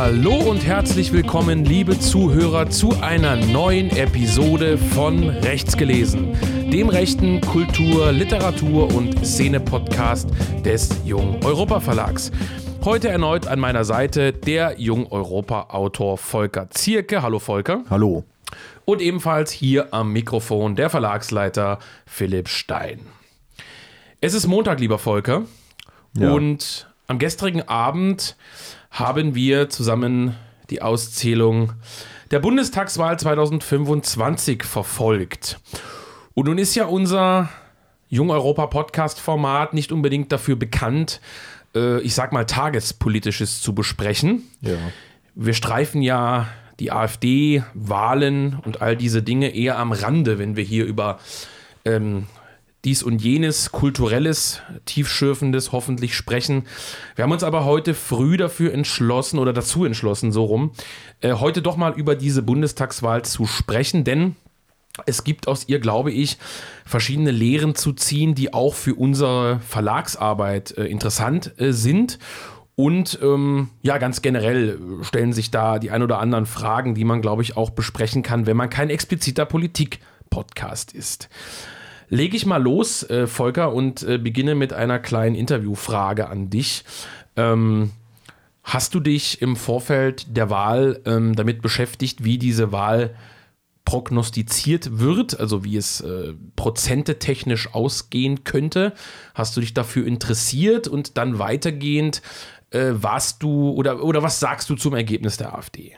Hallo und herzlich willkommen, liebe Zuhörer, zu einer neuen Episode von Rechts gelesen, dem rechten Kultur-, Literatur- und Szene-Podcast des Jung Europa Verlags. Heute erneut an meiner Seite der Jung Europa-Autor Volker Zierke. Hallo Volker. Hallo. Und ebenfalls hier am Mikrofon der Verlagsleiter Philipp Stein. Es ist Montag, lieber Volker. Ja. Und am gestrigen Abend haben wir zusammen die Auszählung der Bundestagswahl 2025 verfolgt. Und nun ist ja unser Jung-Europa-Podcast-Format nicht unbedingt dafür bekannt, ich sag mal, Tagespolitisches zu besprechen. Ja. Wir streifen ja die AfD, Wahlen und all diese Dinge eher am Rande, wenn wir hier über dies und jenes, kulturelles, tiefschürfendes hoffentlich sprechen. Wir haben uns aber heute früh dafür entschlossen, oder dazu entschlossen, so rum, heute doch mal über diese Bundestagswahl zu sprechen, denn es gibt aus ihr, glaube ich, verschiedene Lehren zu ziehen, die auch für unsere Verlagsarbeit interessant sind. Und ja, ganz generell stellen sich da die ein oder anderen Fragen, die man, glaube ich, auch besprechen kann, wenn man kein expliziter Politik-Podcast ist. Lege ich mal los, Volker, und beginne mit einer kleinen Interviewfrage an dich. Hast du dich im Vorfeld der Wahl damit beschäftigt, wie diese Wahl prognostiziert wird, also wie es prozentetechnisch ausgehen könnte? Hast du dich dafür interessiert und dann weitergehend warst du oder was sagst du zum Ergebnis der AfD?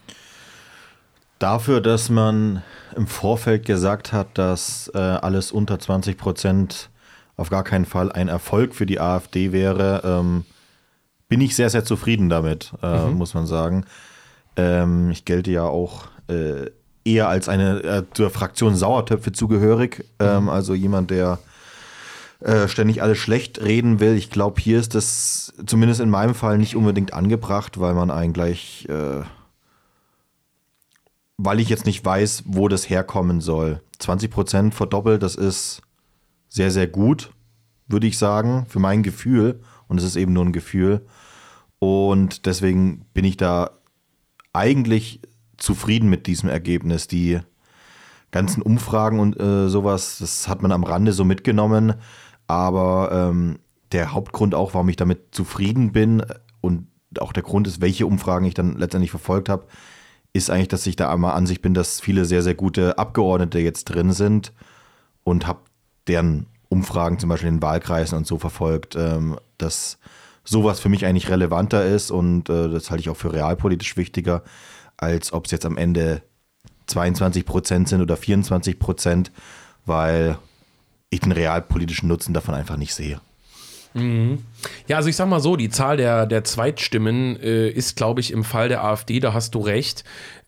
Dafür, dass man im Vorfeld gesagt hat, dass alles unter 20% auf gar keinen Fall ein Erfolg für die AfD wäre, bin ich sehr, sehr zufrieden damit, muss man sagen. Ich gelte ja auch eher als zur Fraktion Sauertöpfe zugehörig, also jemand, der ständig alles schlecht reden will. Ich glaube, hier ist das zumindest in meinem Fall nicht unbedingt angebracht, weil man eigentlich weil ich jetzt nicht weiß, wo das herkommen soll. 20% verdoppelt, das ist sehr, sehr gut, würde ich sagen, für mein Gefühl. Und es ist eben nur ein Gefühl. Und deswegen bin ich da eigentlich zufrieden mit diesem Ergebnis. Die ganzen Umfragen und sowas, das hat man am Rande so mitgenommen. Aber der Hauptgrund auch, warum ich damit zufrieden bin und auch der Grund ist, welche Umfragen ich dann letztendlich verfolgt habe, ist eigentlich, dass ich da einmal an sich bin, dass viele sehr, sehr gute Abgeordnete jetzt drin sind und habe deren Umfragen zum Beispiel in den Wahlkreisen und so verfolgt, dass sowas für mich eigentlich relevanter ist und das halte ich auch für realpolitisch wichtiger, als ob es jetzt am Ende 22% sind oder 24%, weil ich den realpolitischen Nutzen davon einfach nicht sehe. Ja, also ich sag mal so, die Zahl der Zweitstimmen ist, glaube ich, im Fall der AfD, da hast du recht,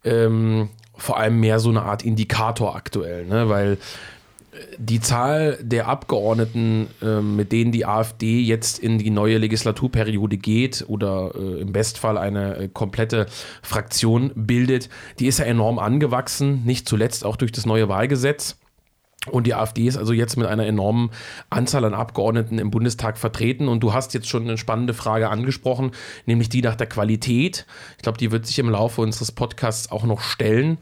vor allem mehr so eine Art Indikator aktuell, ne? Weil die Zahl der Abgeordneten, mit denen die AfD jetzt in die neue Legislaturperiode geht oder im Bestfall eine komplette Fraktion bildet, die ist ja enorm angewachsen, nicht zuletzt auch durch das neue Wahlgesetz. Und die AfD ist also jetzt mit einer enormen Anzahl an Abgeordneten im Bundestag vertreten. Und du hast jetzt schon eine spannende Frage angesprochen, nämlich die nach der Qualität. Ich glaube, die wird sich im Laufe unseres Podcasts auch noch stellen.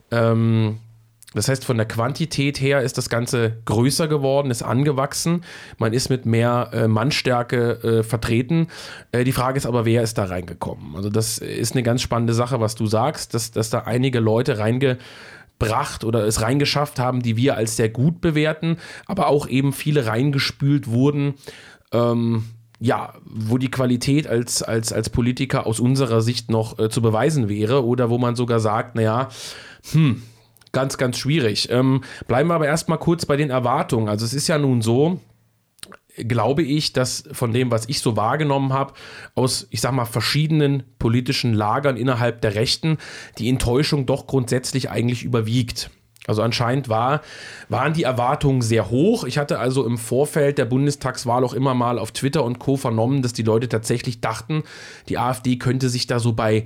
Das heißt, von der Quantität her ist das Ganze größer geworden, ist angewachsen. Man ist mit mehr Mannstärke vertreten. Die Frage ist aber, wer ist da reingekommen? Also das ist eine ganz spannende Sache, was du sagst, dass da einige Leute reingebracht oder es reingeschafft haben, die wir als sehr gut bewerten, aber auch eben viele reingespült wurden, ja, wo die Qualität als Politiker aus unserer Sicht noch zu beweisen wäre oder wo man sogar sagt, naja, ganz, ganz schwierig. Bleiben wir aber erstmal kurz bei den Erwartungen. Also es ist ja nun so, glaube ich, dass von dem, was ich so wahrgenommen habe, aus, ich sag mal, verschiedenen politischen Lagern innerhalb der Rechten, die Enttäuschung doch grundsätzlich eigentlich überwiegt. Also anscheinend waren die Erwartungen sehr hoch. Ich hatte also im Vorfeld der Bundestagswahl auch immer mal auf Twitter und Co. vernommen, dass die Leute tatsächlich dachten, die AfD könnte sich da so bei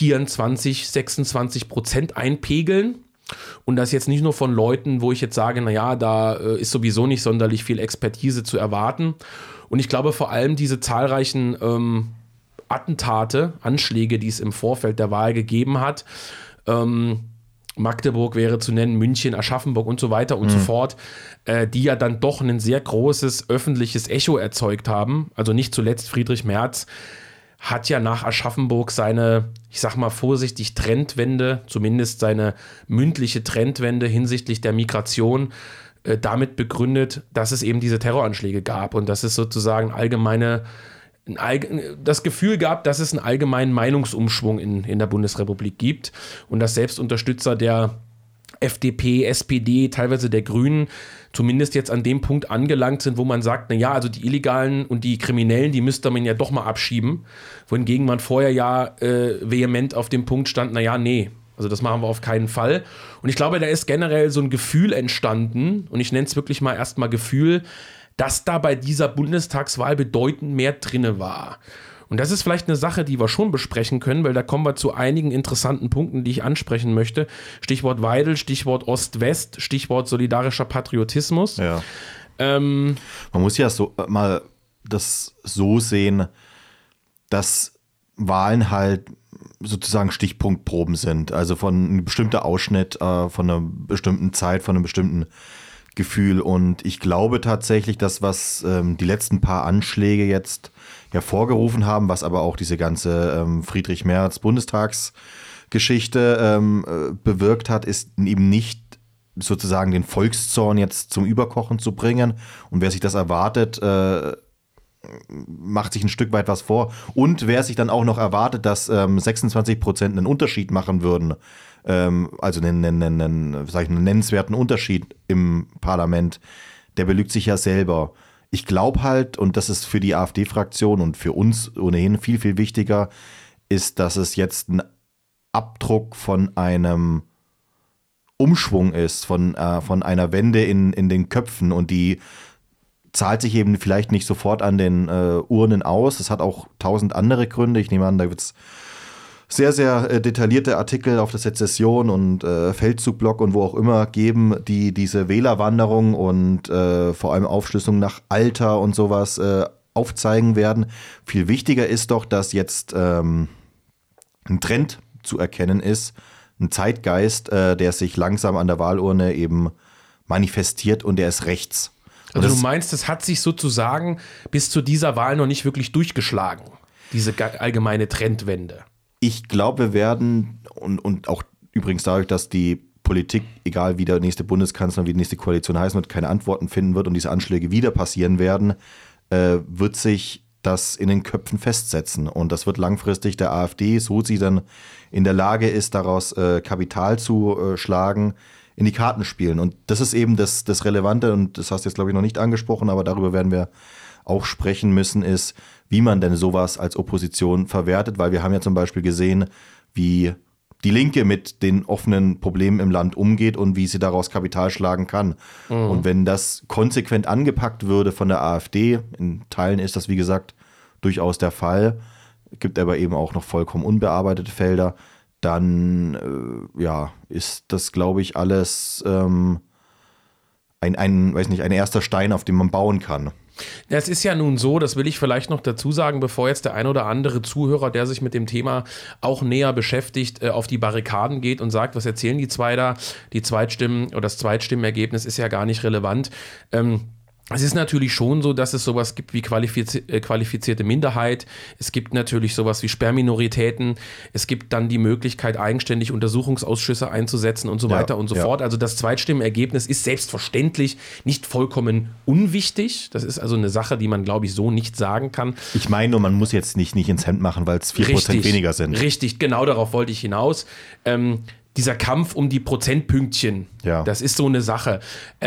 24-26% einpegeln. Und das jetzt nicht nur von Leuten, wo ich jetzt sage, naja, da ist sowieso nicht sonderlich viel Expertise zu erwarten. Und ich glaube vor allem diese zahlreichen Attentate, Anschläge, die es im Vorfeld der Wahl gegeben hat. Magdeburg wäre zu nennen, München, Aschaffenburg und so weiter und so fort, die ja dann doch ein sehr großes öffentliches Echo erzeugt haben. Also nicht zuletzt Friedrich Merz hat ja nach Aschaffenburg seine, ich sag mal vorsichtig, Trendwende, zumindest seine mündliche Trendwende hinsichtlich der Migration damit begründet, dass es eben diese Terroranschläge gab und dass es sozusagen das Gefühl gab, dass es einen allgemeinen Meinungsumschwung in der Bundesrepublik gibt und dass selbst Unterstützer der FDP, SPD, teilweise der Grünen zumindest jetzt an dem Punkt angelangt sind, wo man sagt, naja, also die Illegalen und die Kriminellen, die müsste man ja doch mal abschieben, wohingegen man vorher ja vehement auf dem Punkt stand, naja, nee, also das machen wir auf keinen Fall. Und ich glaube, da ist generell so ein Gefühl entstanden, und ich nenne es wirklich mal erstmal Gefühl, dass da bei dieser Bundestagswahl bedeutend mehr drinne war. Und das ist vielleicht eine Sache, die wir schon besprechen können, weil da kommen wir zu einigen interessanten Punkten, die ich ansprechen möchte. Stichwort Weidel, Stichwort Ost-West, Stichwort solidarischer Patriotismus. Ja. Man muss ja so mal das so sehen, dass Wahlen halt sozusagen Stichpunktproben sind. Also von ein bestimmter Ausschnitt, von einer bestimmten Zeit, von einem bestimmten Gefühl. Und ich glaube tatsächlich, dass was die letzten paar Anschläge jetzt hervorgerufen haben, was aber auch diese ganze Friedrich Merz Bundestagsgeschichte bewirkt hat, ist eben nicht sozusagen den Volkszorn jetzt zum Überkochen zu bringen. Und wer sich das erwartet, macht sich ein Stück weit was vor. Und wer sich dann auch noch erwartet, dass 26% einen Unterschied machen würden, also einen nennenswerten Unterschied im Parlament, der belügt sich ja selber. Ich glaube halt, und das ist für die AfD-Fraktion und für uns ohnehin viel, viel wichtiger, ist, dass es jetzt ein Abdruck von einem Umschwung ist, von einer Wende in den Köpfen, und die zahlt sich eben vielleicht nicht sofort an den Urnen aus. Es hat auch 1000 andere Gründe. Ich nehme an, da wird es sehr, sehr detaillierte Artikel auf der Sezession und Feldzugblog und wo auch immer geben, die diese Wählerwanderung und vor allem Aufschlüsselung nach Alter und sowas aufzeigen werden. Viel wichtiger ist doch, dass jetzt ein Trend zu erkennen ist, ein Zeitgeist, der sich langsam an der Wahlurne eben manifestiert, und der ist rechts. Also du meinst, es hat sich sozusagen bis zu dieser Wahl noch nicht wirklich durchgeschlagen, diese allgemeine Trendwende. Ich glaube, wir werden, und auch übrigens dadurch, dass die Politik, egal wie der nächste Bundeskanzler, wie die nächste Koalition heißen wird, keine Antworten finden wird und diese Anschläge wieder passieren werden, wird sich das in den Köpfen festsetzen. Und das wird langfristig der AfD, so sie dann in der Lage ist, daraus Kapital zu schlagen, in die Karten spielen. Und das ist eben das Relevante, und das hast du jetzt, glaube ich, noch nicht angesprochen, aber darüber werden wir auch sprechen müssen, ist, wie man denn sowas als Opposition verwertet, weil wir haben ja zum Beispiel gesehen, wie die Linke mit den offenen Problemen im Land umgeht und wie sie daraus Kapital schlagen kann. Mhm. Und wenn das konsequent angepackt würde von der AfD, in Teilen ist das, wie gesagt, durchaus der Fall, gibt aber eben auch noch vollkommen unbearbeitete Felder, dann ist das, glaube ich, alles ein erster Stein, auf dem man bauen kann. Es ist ja nun so, das will ich vielleicht noch dazu sagen, bevor jetzt der ein oder andere Zuhörer, der sich mit dem Thema auch näher beschäftigt, auf die Barrikaden geht und sagt, was erzählen die zwei da? Die Zweitstimmen oder das Zweitstimmenergebnis ist ja gar nicht relevant. Es ist natürlich schon so, dass es sowas gibt wie qualifizierte Minderheit. Es gibt natürlich sowas wie Sperrminoritäten. Es gibt dann die Möglichkeit, eigenständig Untersuchungsausschüsse einzusetzen und so weiter und so fort. Also das Zweitstimmenergebnis ist selbstverständlich nicht vollkommen unwichtig. Das ist also eine Sache, die man, glaube ich, so nicht sagen kann. Ich meine nur, man muss jetzt nicht ins Hemd machen, weil es 4% weniger sind. Richtig, genau darauf wollte ich hinaus. Dieser Kampf um die Prozentpünktchen, das ist so eine Sache.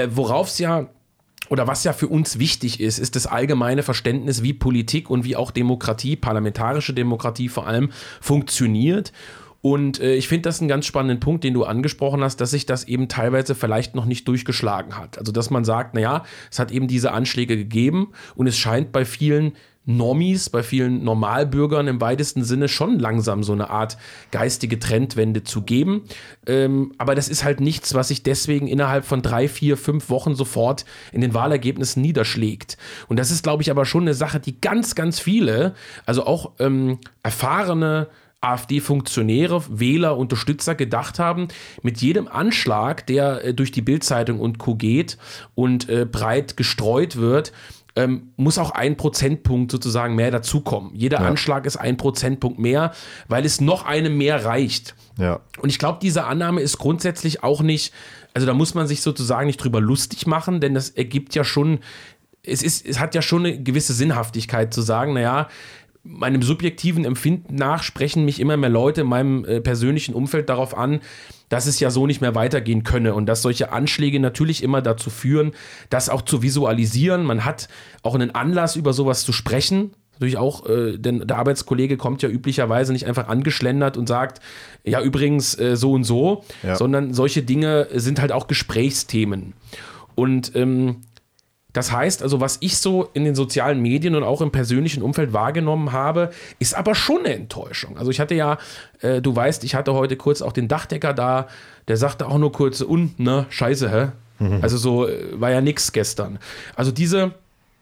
Was ja für uns wichtig ist, ist das allgemeine Verständnis, wie Politik und wie auch Demokratie, parlamentarische Demokratie vor allem, funktioniert. Und ich finde das einen ganz spannenden Punkt, den du angesprochen hast, dass sich das eben teilweise vielleicht noch nicht durchgeschlagen hat. Also dass man sagt, naja, es hat eben diese Anschläge gegeben und es scheint bei vielen Normis, bei vielen Normalbürgern im weitesten Sinne schon langsam so eine Art geistige Trendwende zu geben. Aber das ist halt nichts, was sich deswegen innerhalb von 3, 4, 5 Wochen sofort in den Wahlergebnissen niederschlägt. Und das ist, glaube ich, aber schon eine Sache, die ganz, ganz viele, also auch erfahrene AfD-Funktionäre, Wähler, Unterstützer gedacht haben, mit jedem Anschlag, der durch die Bild-Zeitung und Co. geht und breit gestreut wird, muss auch 1 Prozentpunkt sozusagen mehr dazukommen. Jeder Anschlag ist 1 Prozentpunkt mehr, weil es noch einem mehr reicht. Ja. Und ich glaube, diese Annahme ist grundsätzlich auch nicht, also da muss man sich sozusagen nicht drüber lustig machen, denn das ergibt ja schon, es hat ja schon eine gewisse Sinnhaftigkeit zu sagen, naja, meinem subjektiven Empfinden nach sprechen mich immer mehr Leute in meinem persönlichen Umfeld darauf an, dass es ja so nicht mehr weitergehen könne und dass solche Anschläge natürlich immer dazu führen, das auch zu visualisieren. Man hat auch einen Anlass, über sowas zu sprechen. Natürlich auch, denn der Arbeitskollege kommt ja üblicherweise nicht einfach angeschlendert und sagt, ja übrigens so und so, sondern solche Dinge sind halt auch Gesprächsthemen. Und das heißt also, was ich so in den sozialen Medien und auch im persönlichen Umfeld wahrgenommen habe, ist aber schon eine Enttäuschung. Also ich hatte ja, du weißt, ich hatte heute kurz auch den Dachdecker da, der sagte auch nur kurz, scheiße, hä? Also so war ja nix gestern. Also diese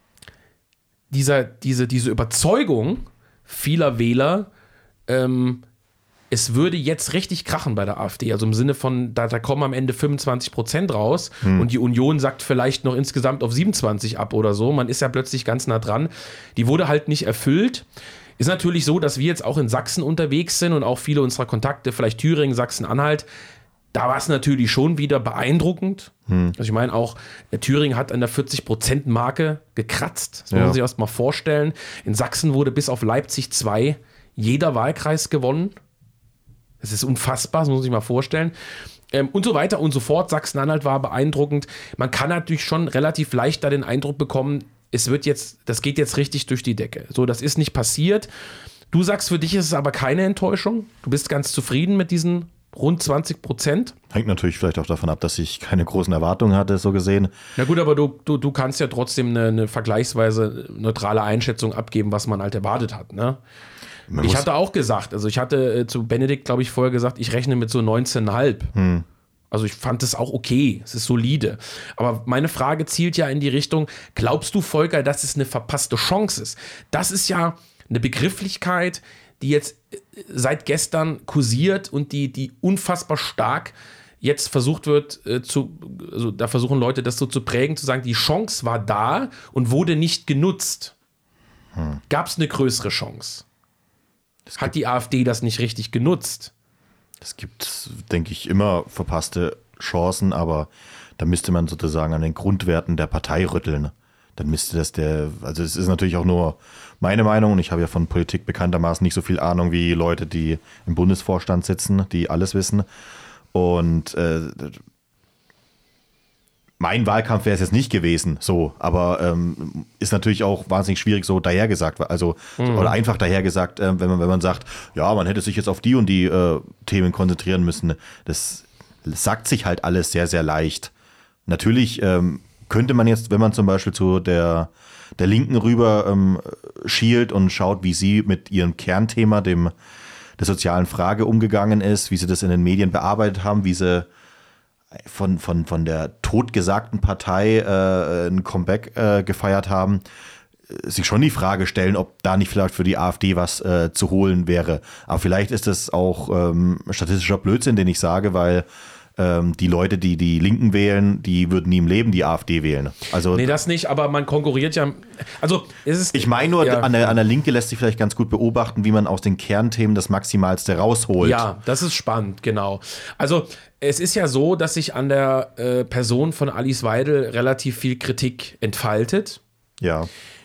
Überzeugung vieler Wähler, es würde jetzt richtig krachen bei der AfD, also im Sinne von, da kommen am Ende 25% raus und die Union sagt vielleicht noch insgesamt auf 27 ab oder so, man ist ja plötzlich ganz nah dran, die wurde halt nicht erfüllt. Ist natürlich so, dass wir jetzt auch in Sachsen unterwegs sind und auch viele unserer Kontakte, vielleicht Thüringen, Sachsen-Anhalt, da war es natürlich schon wieder beeindruckend. Also ich meine auch, Thüringen hat an der 40%-Marke gekratzt, das muss man sich erst mal vorstellen. In Sachsen wurde bis auf Leipzig 2 jeder Wahlkreis gewonnen. Das ist unfassbar, das muss man sich mal vorstellen. Und so weiter und so fort. Sachsen-Anhalt war beeindruckend. Man kann natürlich schon relativ leicht da den Eindruck bekommen, das geht jetzt richtig durch die Decke. So, das ist nicht passiert. Du sagst, für dich ist es aber keine Enttäuschung. Du bist ganz zufrieden mit diesen rund 20%. Hängt natürlich vielleicht auch davon ab, dass ich keine großen Erwartungen hatte, so gesehen. Na gut, aber du kannst ja trotzdem eine vergleichsweise neutrale Einschätzung abgeben, was man halt erwartet hat, ne? Ich hatte auch gesagt, also ich hatte zu Benedikt, glaube ich, vorher gesagt, ich rechne mit so 19,5. Also ich fand es auch okay, es ist solide. Aber meine Frage zielt ja in die Richtung, glaubst du, Volker, dass es eine verpasste Chance ist? Das ist ja eine Begrifflichkeit, die jetzt seit gestern kursiert und die unfassbar stark jetzt versucht wird, also da versuchen Leute das so zu prägen, zu sagen, die Chance war da und wurde nicht genutzt. Gab es eine größere Chance? Hat die AfD das nicht richtig genutzt? Es gibt, denke ich, immer verpasste Chancen, aber da müsste man sozusagen an den Grundwerten der Partei rütteln. Dann müsste also es ist natürlich auch nur meine Meinung und ich habe ja von Politik bekanntermaßen nicht so viel Ahnung wie Leute, die im Bundesvorstand sitzen, die alles wissen. Und mein Wahlkampf wäre es jetzt nicht gewesen, so, aber ist natürlich auch wahnsinnig schwierig so dahergesagt, also oder einfach dahergesagt, wenn man sagt, ja, man hätte sich jetzt auf die und die Themen konzentrieren müssen. Das sagt sich halt alles sehr, sehr leicht. Natürlich könnte man jetzt, wenn man zum Beispiel zu der Linken rüber schielt und schaut, wie sie mit ihrem Kernthema, der sozialen Frage umgegangen ist, wie sie das in den Medien bearbeitet haben, wie sie von der totgesagten Partei ein Comeback gefeiert haben, sich schon die Frage stellen, ob da nicht vielleicht für die AfD was zu holen wäre. Aber vielleicht ist das auch statistischer Blödsinn, den ich sage, weil die Leute, die die Linken wählen, die würden nie im Leben die AfD wählen. Also, nee, das nicht, aber man konkurriert ja. Also ich meine nur, an der Linke lässt sich vielleicht ganz gut beobachten, wie man aus den Kernthemen das Maximalste rausholt. Ja, das ist spannend, genau. Also es ist ja so, dass sich an der Person von Alice Weidel relativ viel Kritik entfaltet. Ja.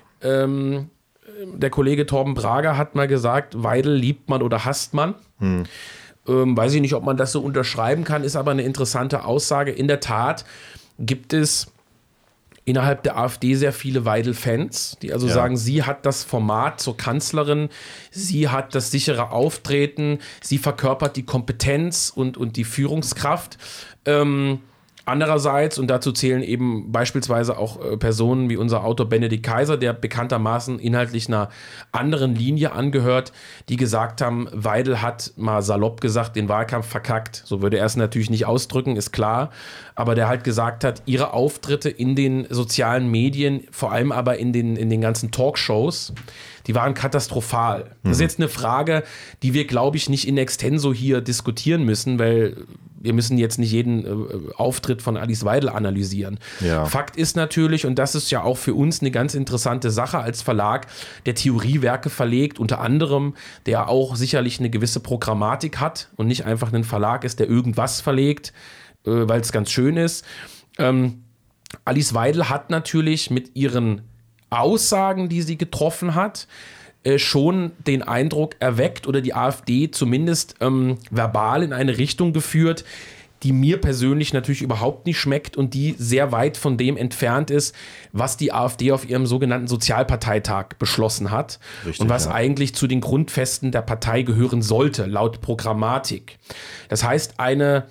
Der Kollege Torben Brager hat mal gesagt, Weidel liebt man oder hasst man. Weiß ich nicht, ob man das so unterschreiben kann, ist aber eine interessante Aussage. In der Tat gibt es innerhalb der AfD sehr viele Weidel-Fans, die also sagen, sie hat das Format zur Kanzlerin, sie hat das sichere Auftreten, sie verkörpert die Kompetenz und die Führungskraft. Andererseits, und dazu zählen eben beispielsweise auch Personen wie unser Autor Benedikt Kaiser, der bekanntermaßen inhaltlich einer anderen Linie angehört, die gesagt haben, Weidel hat mal salopp gesagt, den Wahlkampf verkackt. So würde er es natürlich nicht ausdrücken, ist klar. Aber der halt gesagt hat, ihre Auftritte in den sozialen Medien, vor allem aber in den ganzen Talkshows, die waren katastrophal. Das ist jetzt eine Frage, die wir, glaube ich, nicht in extenso hier diskutieren müssen, weil wir müssen jetzt nicht jeden Auftritt von Alice Weidel analysieren. Ja. Fakt ist natürlich, und das ist ja auch für uns eine ganz interessante Sache als Verlag, der Theoriewerke verlegt, unter anderem, der auch sicherlich eine gewisse Programmatik hat und nicht einfach ein Verlag ist, der irgendwas verlegt, weil es ganz schön ist. Alice Weidel hat natürlich mit ihren Aussagen, die sie getroffen hat, schon den Eindruck erweckt oder die AfD zumindest verbal in eine Richtung geführt, die mir persönlich natürlich überhaupt nicht schmeckt und die sehr weit von dem entfernt ist, was die AfD auf ihrem sogenannten Sozialparteitag beschlossen hat. Richtig, und was eigentlich zu den Grundfesten der Partei gehören sollte, laut Programmatik. Das heißt, eine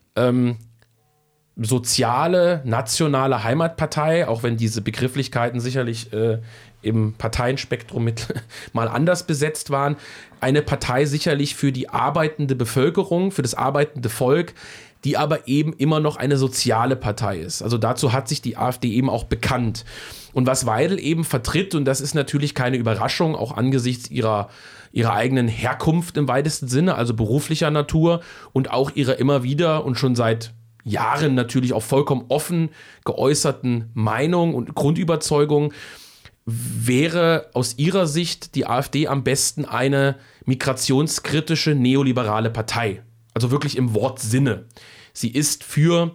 soziale, nationale Heimatpartei, auch wenn diese Begrifflichkeiten sicherlich im Parteienspektrum mal anders besetzt waren, eine Partei sicherlich für die arbeitende Bevölkerung, für das arbeitende Volk, die aber eben immer noch eine soziale Partei ist. Also dazu hat sich die AfD eben auch bekannt. Und was Weidel eben vertritt, und das ist natürlich keine Überraschung, auch angesichts ihrer eigenen Herkunft im weitesten Sinne, also beruflicher Natur und auch ihrer immer wieder und schon seit Jahren natürlich auch vollkommen offen geäußerten Meinung und Grundüberzeugung, wäre aus ihrer Sicht die AfD am besten eine migrationskritische neoliberale Partei. Also wirklich im Wortsinne. Sie ist für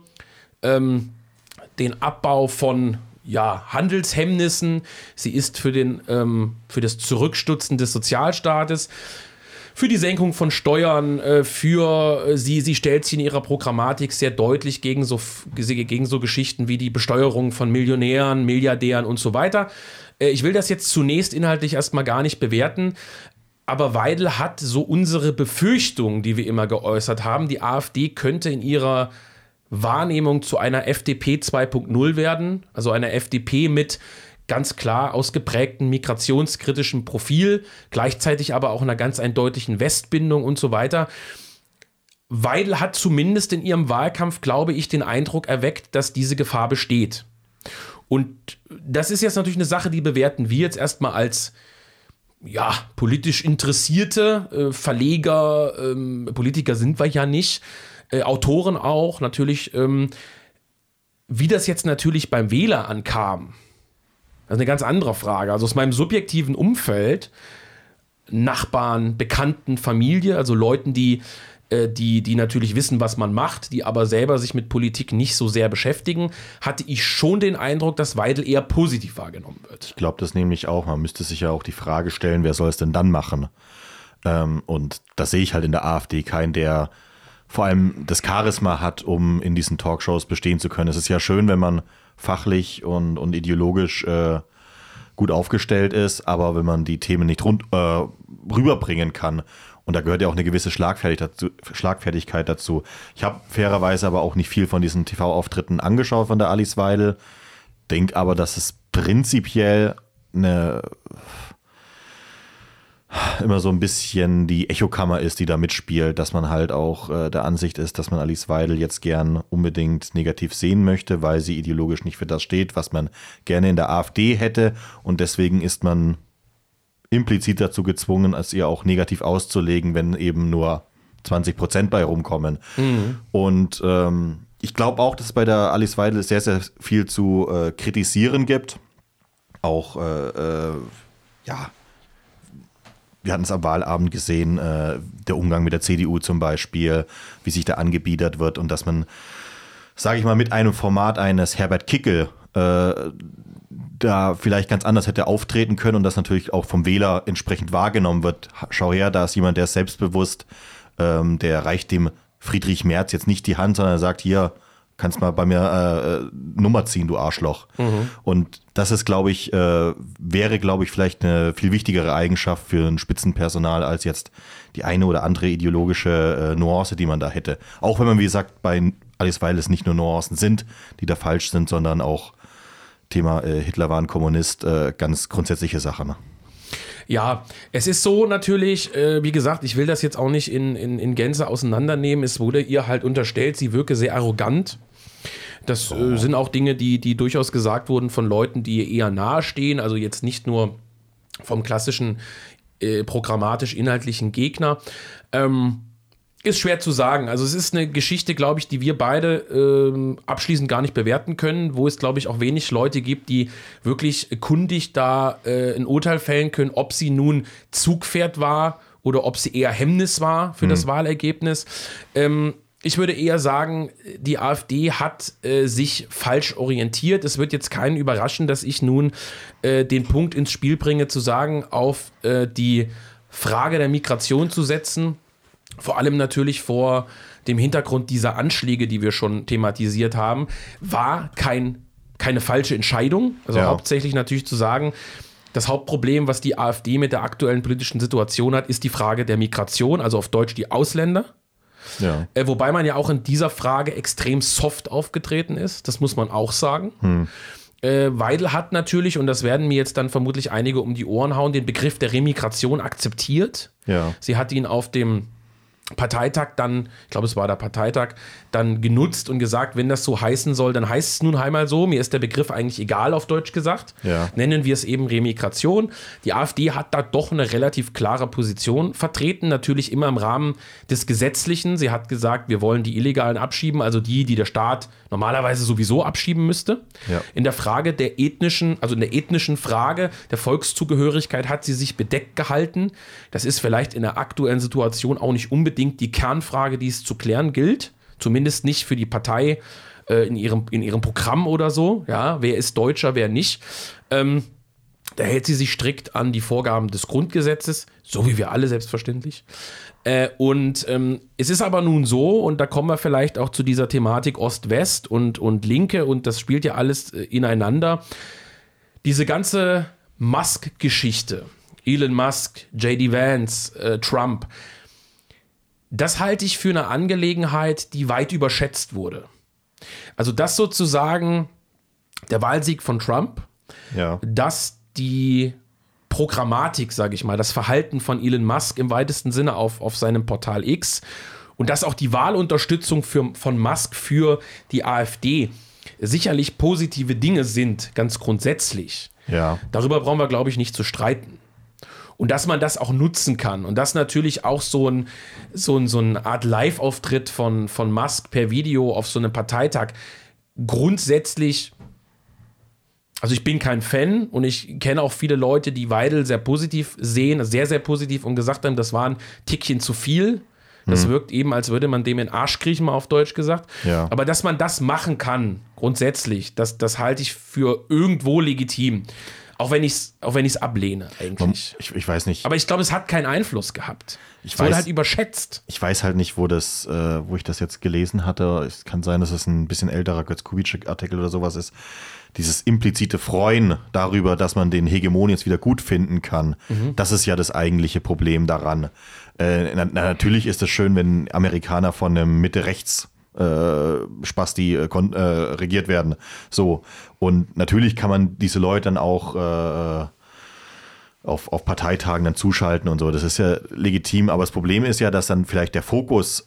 den Abbau von Handelshemmnissen, sie ist für das Zurückstutzen des Sozialstaates, für die Senkung von Steuern, sie stellt sich in ihrer Programmatik sehr deutlich gegen so Geschichten wie die Besteuerung von Millionären, Milliardären und so weiter. Ich will das jetzt zunächst inhaltlich erstmal gar nicht bewerten, aber Weidel hat so unsere Befürchtungen, die wir immer geäußert haben, die AfD könnte in ihrer Wahrnehmung zu einer FDP 2.0 werden, also einer FDP mit ganz klar ausgeprägten migrationskritischen Profil, gleichzeitig aber auch einer ganz eindeutigen Westbindung und so weiter. Weidel hat zumindest in ihrem Wahlkampf, glaube ich, den Eindruck erweckt, dass diese Gefahr besteht. Und das ist jetzt natürlich eine Sache, die bewerten wir jetzt erstmal als politisch Interessierte, Verleger, Politiker sind wir ja nicht, Autoren auch, natürlich, wie das jetzt natürlich beim Wähler ankam. Das ist eine ganz andere Frage. Also aus meinem subjektiven Umfeld, Nachbarn, Bekannten, Familie, also Leuten, die natürlich wissen, was man macht, die aber selber sich mit Politik nicht so sehr beschäftigen, hatte ich schon den Eindruck, dass Weidel eher positiv wahrgenommen wird. Ich glaube das nämlich auch. Man müsste sich ja auch die Frage stellen, wer soll es denn dann machen? Und da sehe ich halt in der AfD keinen, der vor allem das Charisma hat, um in diesen Talkshows bestehen zu können. Es ist ja schön, wenn man fachlich und ideologisch gut aufgestellt ist, aber wenn man die Themen nicht rüberbringen kann, und da gehört ja auch eine gewisse Schlagfertigkeit dazu. Ich habe fairerweise aber auch nicht viel von diesen TV-Auftritten angeschaut von der Alice Weidel, denke aber, dass es prinzipiell immer so ein bisschen die Echokammer ist, die da mitspielt, dass man halt auch der Ansicht ist, dass man Alice Weidel jetzt gern unbedingt negativ sehen möchte, weil sie ideologisch nicht für das steht, was man gerne in der AfD hätte, und deswegen ist man implizit dazu gezwungen, es ihr auch negativ auszulegen, wenn eben nur 20% bei rumkommen. Mhm. Und ich glaube auch, dass es bei der Alice Weidel sehr, sehr viel zu kritisieren gibt. Auch, wir hatten es am Wahlabend gesehen, der Umgang mit der CDU zum Beispiel, wie sich da angebiedert wird und dass man, sage ich mal, mit einem Format eines Herbert Kickl da vielleicht ganz anders hätte auftreten können und das natürlich auch vom Wähler entsprechend wahrgenommen wird. Schau her, da ist jemand, der ist selbstbewusst, der reicht dem Friedrich Merz jetzt nicht die Hand, sondern er sagt, hier, kannst mal bei mir Nummer ziehen, du Arschloch. Und das ist, glaube ich, wäre, glaube ich, vielleicht eine viel wichtigere Eigenschaft für ein Spitzenpersonal als jetzt die eine oder andere ideologische Nuance, die man da hätte. Auch wenn man, wie gesagt, bei Alice Weidel es nicht nur Nuancen sind, die da falsch sind, sondern auch Thema Hitler war ein Kommunist, ganz grundsätzliche Sache. Ne? Ja, es ist so natürlich, wie gesagt, ich will das jetzt auch nicht in Gänze auseinandernehmen. Es wurde ihr halt unterstellt, sie wirke sehr arrogant. Das sind auch Dinge, die durchaus gesagt wurden von Leuten, die ihr eher nahestehen. Also jetzt nicht nur vom klassischen programmatisch-inhaltlichen Gegner. Ist schwer zu sagen. Also es ist eine Geschichte, glaube ich, die wir beide abschließend gar nicht bewerten können, wo es, glaube ich, auch wenig Leute gibt, die wirklich kundig da ein Urteil fällen können, ob sie nun Zugpferd war oder ob sie eher Hemmnis war für das Wahlergebnis. Ich würde eher sagen, die AfD hat sich falsch orientiert. Es wird jetzt keinen überraschen, dass ich nun den Punkt ins Spiel bringe, zu sagen, auf die Frage der Migration zu setzen. Vor allem natürlich vor dem Hintergrund dieser Anschläge, die wir schon thematisiert haben, war keine falsche Entscheidung. Also hauptsächlich natürlich zu sagen, das Hauptproblem, was die AfD mit der aktuellen politischen Situation hat, ist die Frage der Migration, also auf Deutsch die Ausländer. Ja. Wobei man ja auch in dieser Frage extrem soft aufgetreten ist, das muss man auch sagen. Weidel hat natürlich, und das werden mir jetzt dann vermutlich einige um die Ohren hauen, den Begriff der Remigration akzeptiert. Ja. Sie hat ihn auf dem Parteitag dann, ich glaube, es war der Parteitag, dann genutzt und gesagt, wenn das so heißen soll, dann heißt es nun einmal so. Mir ist der Begriff eigentlich egal, auf Deutsch gesagt. Ja. Nennen wir es eben Remigration. Die AfD hat da doch eine relativ klare Position vertreten, natürlich immer im Rahmen des Gesetzlichen. Sie hat gesagt, wir wollen die Illegalen abschieben, also die der Staat normalerweise sowieso abschieben müsste. Ja. In der Frage der ethnischen, also in der ethnischen Frage der Volkszugehörigkeit hat sie sich bedeckt gehalten. Das ist vielleicht in der aktuellen Situation auch nicht unbedingt die Kernfrage, die es zu klären gilt. Zumindest nicht für die Partei in ihrem Programm oder so. Ja, wer ist Deutscher, wer nicht. Da hält sie sich strikt an die Vorgaben des Grundgesetzes, so wie wir alle selbstverständlich. Es ist aber nun so, und da kommen wir vielleicht auch zu dieser Thematik Ost-West und Linke, und das spielt ja alles ineinander. Diese ganze Musk-Geschichte, Elon Musk, J.D. Vance, Trump, das halte ich für eine Angelegenheit, die weit überschätzt wurde. Also das sozusagen der Wahlsieg von Trump, dass die Programmatik, sage ich mal, das Verhalten von Elon Musk im weitesten Sinne auf seinem Portal X und dass auch die Wahlunterstützung von Musk für die AfD sicherlich positive Dinge sind, ganz grundsätzlich. Ja. Darüber brauchen wir, glaube ich, nicht zu streiten. Und dass man das auch nutzen kann. Und dass natürlich auch so eine Art Live-Auftritt von Musk per Video auf so einem Parteitag grundsätzlich, also ich bin kein Fan und ich kenne auch viele Leute, die Weidel sehr positiv sehen, sehr, sehr positiv, und gesagt haben, das war ein Tickchen zu viel. Das wirkt eben, als würde man dem in den Arsch kriechen, mal auf Deutsch gesagt. Ja. Aber dass man das machen kann, grundsätzlich, das halte ich für irgendwo legitim. Auch wenn ich es ablehne, eigentlich. Ich weiß nicht. Aber ich glaube, es hat keinen Einfluss gehabt. Es wurde halt überschätzt. Ich weiß halt nicht, wo ich das jetzt gelesen hatte. Es kann sein, dass es ein bisschen älterer Götz-Kubitschek-Artikel oder sowas ist. Dieses implizite Freuen darüber, dass man den Hegemon jetzt wieder gut finden kann. Das ist ja das eigentliche Problem daran. Natürlich ist es schön, wenn Amerikaner von einem Mitte-Rechts Spasti regiert werden. So. Und natürlich kann man diese Leute dann auch auf Parteitagen dann zuschalten und so. Das ist ja legitim, aber das Problem ist ja, dass dann vielleicht der Fokus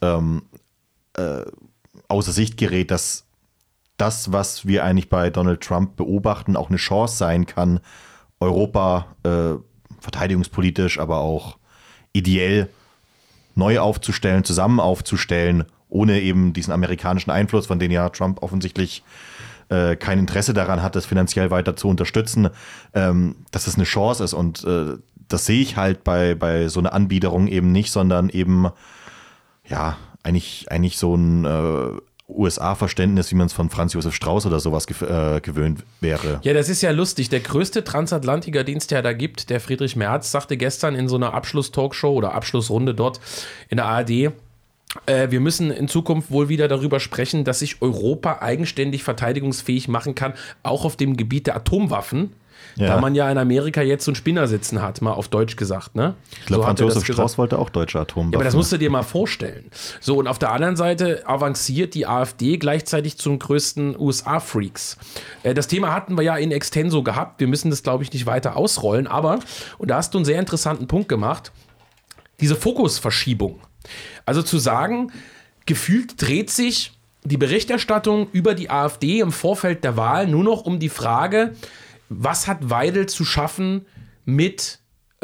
außer Sicht gerät, dass das, was wir eigentlich bei Donald Trump beobachten, auch eine Chance sein kann, Europa verteidigungspolitisch, aber auch ideell neu aufzustellen, zusammen aufzustellen, ohne eben diesen amerikanischen Einfluss, von dem ja Trump offensichtlich kein Interesse daran hat, das finanziell weiter zu unterstützen, dass es eine Chance ist. Und das sehe ich halt bei so einer Anbiederung eben nicht, sondern eben, ja, eigentlich so ein USA-Verständnis, wie man es von Franz Josef Strauß oder sowas gewöhnt wäre. Ja, das ist ja lustig. Der größte Transatlantiker, den es ja da gibt, der Friedrich Merz, sagte gestern in so einer Abschluss-Talkshow oder Abschlussrunde dort in der ARD, Wir müssen in Zukunft wohl wieder darüber sprechen, dass sich Europa eigenständig verteidigungsfähig machen kann, auch auf dem Gebiet der Atomwaffen. Ja. Da man ja in Amerika jetzt so einen Spinner sitzen hat, mal auf Deutsch gesagt. Ne? Ich glaube, Franz Josef Strauß wollte auch deutsche Atomwaffen. Ja, aber das musst du dir mal vorstellen. So, und auf der anderen Seite avanciert die AfD gleichzeitig zum größten USA-Freaks. Das Thema hatten wir ja in extenso gehabt. Wir müssen das, glaube ich, nicht weiter ausrollen. Aber, und da hast du einen sehr interessanten Punkt gemacht, diese Fokusverschiebung. Also zu sagen, gefühlt dreht sich die Berichterstattung über die AfD im Vorfeld der Wahl nur noch um die Frage, was hat Weidel zu schaffen mit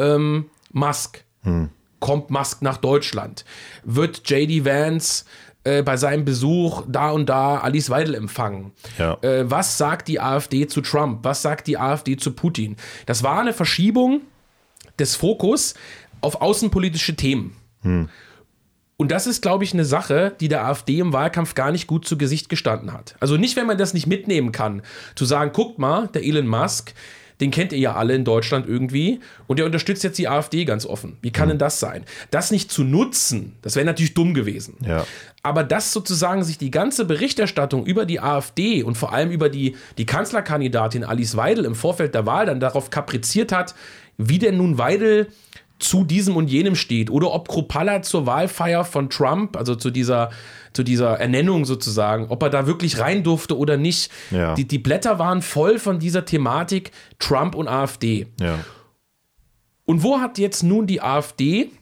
Musk? Kommt Musk nach Deutschland? Wird J.D. Vance bei seinem Besuch da und da Alice Weidel empfangen? Ja. Was sagt die AfD zu Trump? Was sagt die AfD zu Putin? Das war eine Verschiebung des Fokus auf außenpolitische Themen. Und das ist, glaube ich, eine Sache, die der AfD im Wahlkampf gar nicht gut zu Gesicht gestanden hat. Also nicht, wenn man das nicht mitnehmen kann, zu sagen, guckt mal, der Elon Musk, den kennt ihr ja alle in Deutschland irgendwie und der unterstützt jetzt die AfD ganz offen. Wie kann denn das sein? Das nicht zu nutzen, das wäre natürlich dumm gewesen. Ja. Aber dass sozusagen sich die ganze Berichterstattung über die AfD und vor allem über die Kanzlerkandidatin Alice Weidel im Vorfeld der Wahl dann darauf kapriziert hat, wie denn nun Weidel zu diesem und jenem steht oder ob Kruppalla zur Wahlfeier von Trump, also zu dieser Ernennung sozusagen, ob er da wirklich rein durfte oder nicht. Ja. Die Blätter waren voll von dieser Thematik Trump und AfD. Ja. Und wo hat jetzt nun die AfD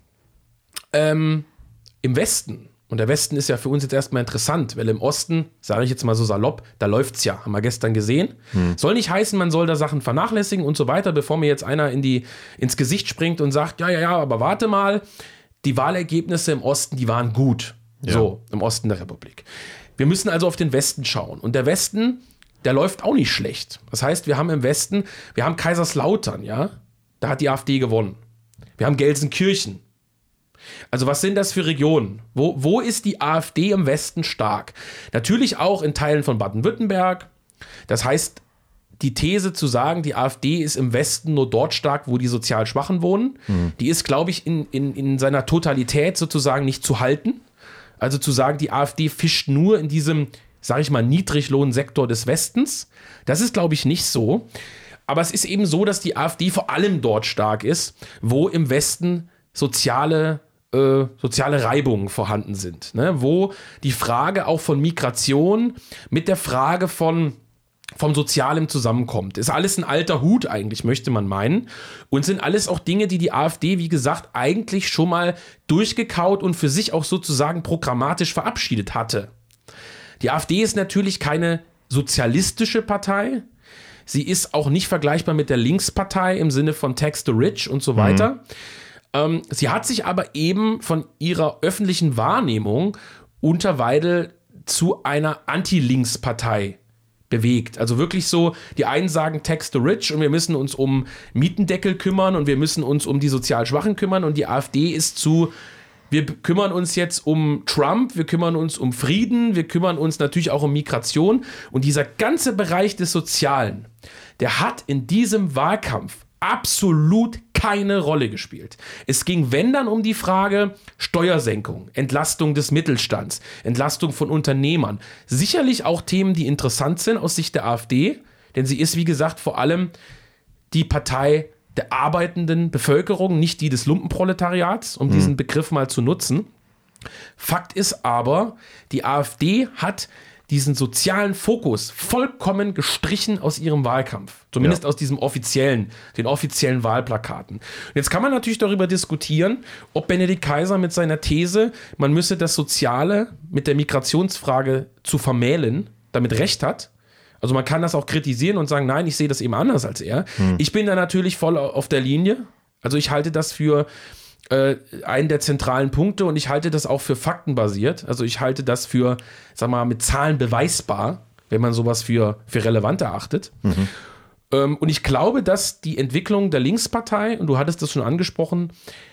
im Westen, und der Westen ist ja für uns jetzt erstmal interessant, weil im Osten, sage ich jetzt mal so salopp, da läuft's ja, haben wir gestern gesehen. Soll nicht heißen, man soll da Sachen vernachlässigen und so weiter, bevor mir jetzt einer ins Gesicht springt und sagt, ja, aber warte mal, die Wahlergebnisse im Osten, die waren gut. Ja. So, im Osten der Republik. Wir müssen also auf den Westen schauen. Und der Westen, der läuft auch nicht schlecht. Das heißt, wir haben im Westen, wir haben Kaiserslautern, ja, da hat die AfD gewonnen. Wir haben Gelsenkirchen. Also was sind das für Regionen? Wo ist die AfD im Westen stark? Natürlich auch in Teilen von Baden-Württemberg. Das heißt, die These zu sagen, die AfD ist im Westen nur dort stark, wo die sozial Schwachen wohnen, die ist, glaube ich, in seiner Totalität sozusagen nicht zu halten. Also zu sagen, die AfD fischt nur in diesem, sage ich mal, Niedriglohnsektor des Westens. Das ist, glaube ich, nicht so. Aber es ist eben so, dass die AfD vor allem dort stark ist, wo im Westen soziale Reibungen vorhanden sind, ne? Wo die Frage auch von Migration mit der Frage vom Sozialem zusammenkommt. Ist alles ein alter Hut eigentlich, möchte man meinen. Und sind alles auch Dinge, die AfD, wie gesagt, eigentlich schon mal durchgekaut und für sich auch sozusagen programmatisch verabschiedet hatte. Die AfD ist natürlich keine sozialistische Partei. Sie ist auch nicht vergleichbar mit der Linkspartei im Sinne von Tax the Rich und so weiter. Sie hat sich aber eben von ihrer öffentlichen Wahrnehmung unter Weidel zu einer Anti-Links-Partei bewegt. Also wirklich so, die einen sagen Tax the Rich und wir müssen uns um Mietendeckel kümmern und wir müssen uns um die sozial Schwachen kümmern und die AfD ist wir kümmern uns jetzt um Trump, wir kümmern uns um Frieden, wir kümmern uns natürlich auch um Migration und dieser ganze Bereich des Sozialen, der hat in diesem Wahlkampf absolut keine Rolle gespielt. Es ging, wenn dann, um die Frage Steuersenkung, Entlastung des Mittelstands, Entlastung von Unternehmern. Sicherlich auch Themen, die interessant sind aus Sicht der AfD, denn sie ist, wie gesagt, vor allem die Partei der arbeitenden Bevölkerung, nicht die des Lumpenproletariats, um diesen Begriff mal zu nutzen. Fakt ist aber, die AfD hat diesen sozialen Fokus vollkommen gestrichen aus ihrem Wahlkampf. Zumindest aus den offiziellen Wahlplakaten. Und jetzt kann man natürlich darüber diskutieren, ob Benedikt Kaiser mit seiner These, man müsse das Soziale mit der Migrationsfrage zu vermählen, damit recht hat. Also man kann das auch kritisieren und sagen, nein, ich sehe das eben anders als er. Ich bin da natürlich voll auf der Linie. Also ich halte das für einen der zentralen Punkte und ich halte das auch für faktenbasiert. Also ich halte das für, sag mal, mit Zahlen beweisbar, wenn man sowas für relevant erachtet. Und ich glaube, dass die Entwicklung der Linkspartei, und du hattest das schon angesprochen,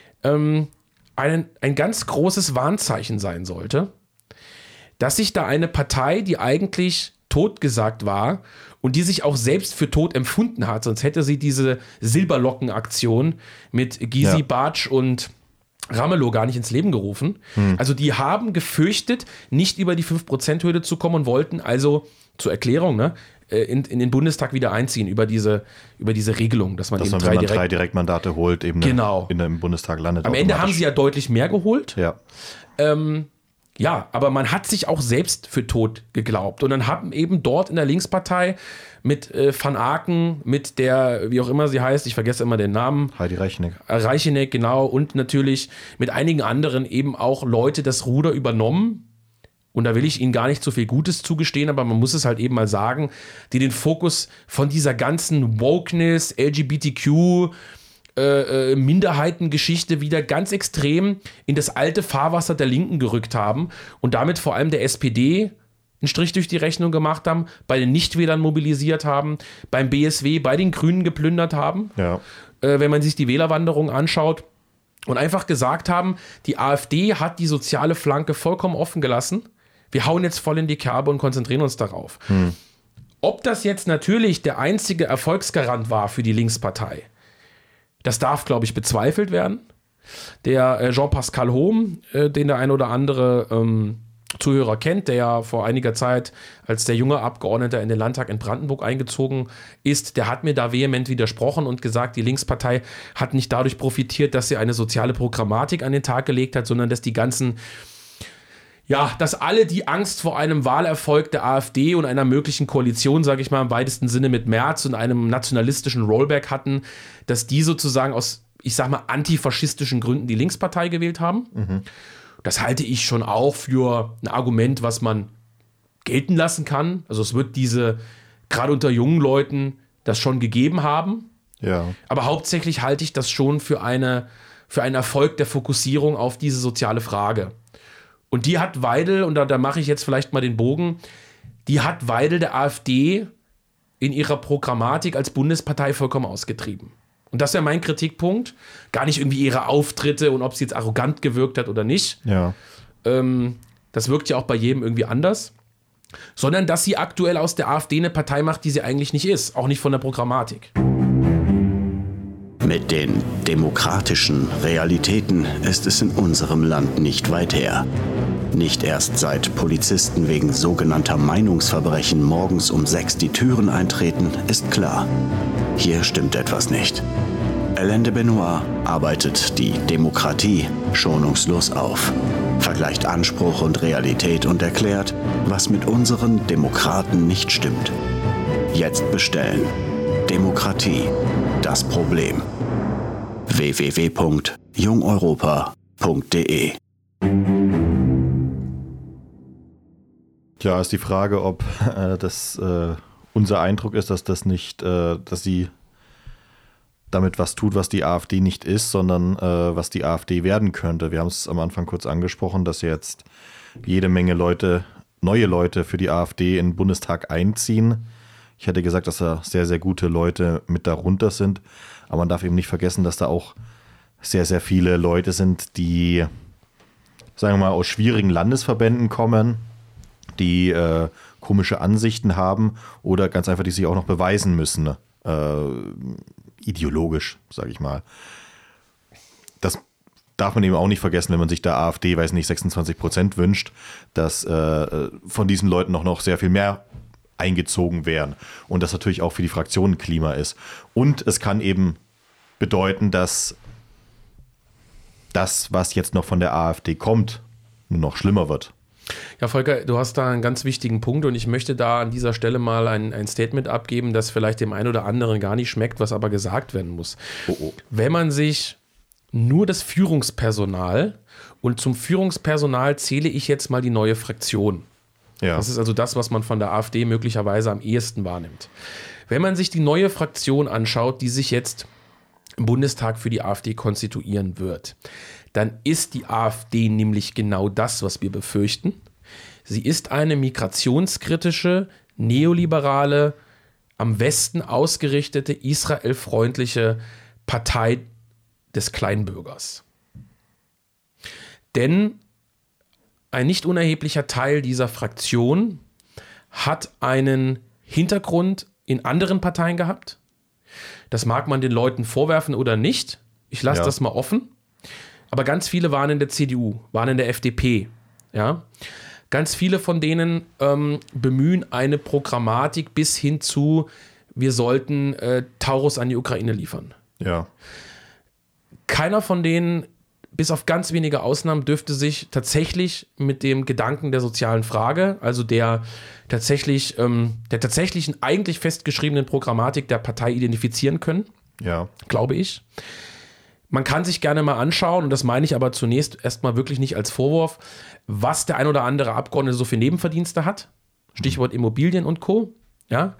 ein ganz großes Warnzeichen sein sollte, dass sich da eine Partei, die eigentlich totgesagt war und die sich auch selbst für tot empfunden hat, sonst hätte sie diese Silberlocken-Aktion mit Gysi Bartsch und Ramelow gar nicht ins Leben gerufen. Also die haben gefürchtet, nicht über die 5%-Hürde zu kommen und wollten also, zur Erklärung, ne, in den Bundestag wieder einziehen über diese Regelung, dass man eben wenn man 3 Direktmandate holt, eben genau. Im Bundestag landet. Am Ende haben sie ja deutlich mehr geholt. Ja. Ja, aber man hat sich auch selbst für tot geglaubt. Und dann haben eben dort in der Linkspartei mit Van Aken, mit der, wie auch immer sie heißt, ich vergesse immer den Namen. Heidi Reicheneck, genau. Und natürlich mit einigen anderen eben auch Leute das Ruder übernommen. Und da will ich ihnen gar nicht so viel Gutes zugestehen, aber man muss es halt eben mal sagen, die den Fokus von dieser ganzen Wokeness, LGBTQ, Minderheitengeschichte wieder ganz extrem in das alte Fahrwasser der Linken gerückt haben und damit vor allem der SPD einen Strich durch die Rechnung gemacht haben, bei den Nichtwählern mobilisiert haben, beim BSW, bei den Grünen geplündert haben, wenn man sich die Wählerwanderung anschaut und einfach gesagt haben, die AfD hat die soziale Flanke vollkommen offen gelassen, wir hauen jetzt voll in die Kerbe und konzentrieren uns darauf. Ob das jetzt natürlich der einzige Erfolgsgarant war für die Linkspartei, das darf, glaube ich, bezweifelt werden. Der Jean-Pascal Hohm, den der ein oder andere Zuhörer kennt, der ja vor einiger Zeit als der junge Abgeordneter in den Landtag in Brandenburg eingezogen ist, der hat mir da vehement widersprochen und gesagt, die Linkspartei hat nicht dadurch profitiert, dass sie eine soziale Programmatik an den Tag gelegt hat, sondern dass die ganzen dass alle die Angst vor einem Wahlerfolg der AfD und einer möglichen Koalition, sage ich mal im weitesten Sinne mit Merz und einem nationalistischen Rollback hatten, dass die sozusagen aus, ich sag mal, antifaschistischen Gründen die Linkspartei gewählt haben. Das halte ich schon auch für ein Argument, was man gelten lassen kann. Also es wird gerade unter jungen Leuten, das schon gegeben haben. Ja. Aber hauptsächlich halte ich das schon für einen Erfolg der Fokussierung auf diese soziale Frage. Und die hat Weidel, und da mache ich jetzt vielleicht mal den Bogen, die hat Weidel der AfD in ihrer Programmatik als Bundespartei vollkommen ausgetrieben. Und das ist ja mein Kritikpunkt. Gar nicht irgendwie ihre Auftritte und ob sie jetzt arrogant gewirkt hat oder nicht. Ja. Das wirkt ja auch bei jedem irgendwie anders. Sondern dass sie aktuell aus der AfD eine Partei macht, die sie eigentlich nicht ist. Auch nicht von der Programmatik. Mit den demokratischen Realitäten ist es in unserem Land nicht weit her. Nicht erst seit Polizisten wegen sogenannter Meinungsverbrechen morgens um 6 die Türen eintreten, ist klar, hier stimmt etwas nicht. Alain de Benoit arbeitet die Demokratie schonungslos auf, vergleicht Anspruch und Realität und erklärt, was mit unseren Demokraten nicht stimmt. Jetzt bestellen. Demokratie, das Problem. www.jungeuropa.de. Ja, ist die Frage, ob das unser Eindruck ist, dass das nicht, dass sie damit was tut, was die AfD nicht ist, sondern was die AfD werden könnte. Wir haben es am Anfang kurz angesprochen, dass jetzt jede Menge neue Leute für die AfD in den Bundestag einziehen. Ich hätte gesagt, dass da sehr, sehr gute Leute mit darunter sind. Aber man darf eben nicht vergessen, dass da auch sehr, sehr viele Leute sind, die, sagen wir mal, aus schwierigen Landesverbänden kommen, die komische Ansichten haben oder ganz einfach, die sich auch noch beweisen müssen. Ideologisch, sage ich mal. Das darf man eben auch nicht vergessen, wenn man sich der AfD, 26% wünscht, dass von diesen Leuten noch sehr viel mehr eingezogen werden und das natürlich auch für die Fraktion Klima ist. Und es kann eben bedeuten, dass das, was jetzt noch von der AfD kommt, nur noch schlimmer wird. Ja, Volker, du hast da einen ganz wichtigen Punkt und ich möchte da an dieser Stelle mal ein Statement abgeben, das vielleicht dem einen oder anderen gar nicht schmeckt, was aber gesagt werden muss. Wenn man sich nur das Führungspersonal, und zum Führungspersonal zähle ich jetzt mal die neue Fraktion. Ja. Das ist also das, was man von der AfD möglicherweise am ehesten wahrnimmt. Wenn man sich die neue Fraktion anschaut, die sich jetzt im Bundestag für die AfD konstituieren wird, dann ist die AfD nämlich genau das, was wir befürchten. Sie ist eine migrationskritische, neoliberale, am Westen ausgerichtete, israelfreundliche Partei des Kleinbürgers. Denn ein nicht unerheblicher Teil dieser Fraktion hat einen Hintergrund in anderen Parteien gehabt. Das mag man den Leuten vorwerfen oder nicht. Ich lasse das mal offen. aber ganz viele waren in der CDU, waren in der FDP. Ja? Ganz viele von denen bemühen eine Programmatik bis hin zu, wir sollten Taurus an die Ukraine liefern. Ja. Keiner von denen, bis auf ganz wenige Ausnahmen, dürfte sich tatsächlich mit dem Gedanken der sozialen Frage, also der tatsächlichen eigentlich festgeschriebenen Programmatik der Partei identifizieren können. Ja. Glaube ich. Man kann sich gerne mal anschauen, und das meine ich aber zunächst erstmal wirklich nicht als Vorwurf, was der ein oder andere Abgeordnete so für Nebenverdienste hat. Stichwort Immobilien und Co. Ja.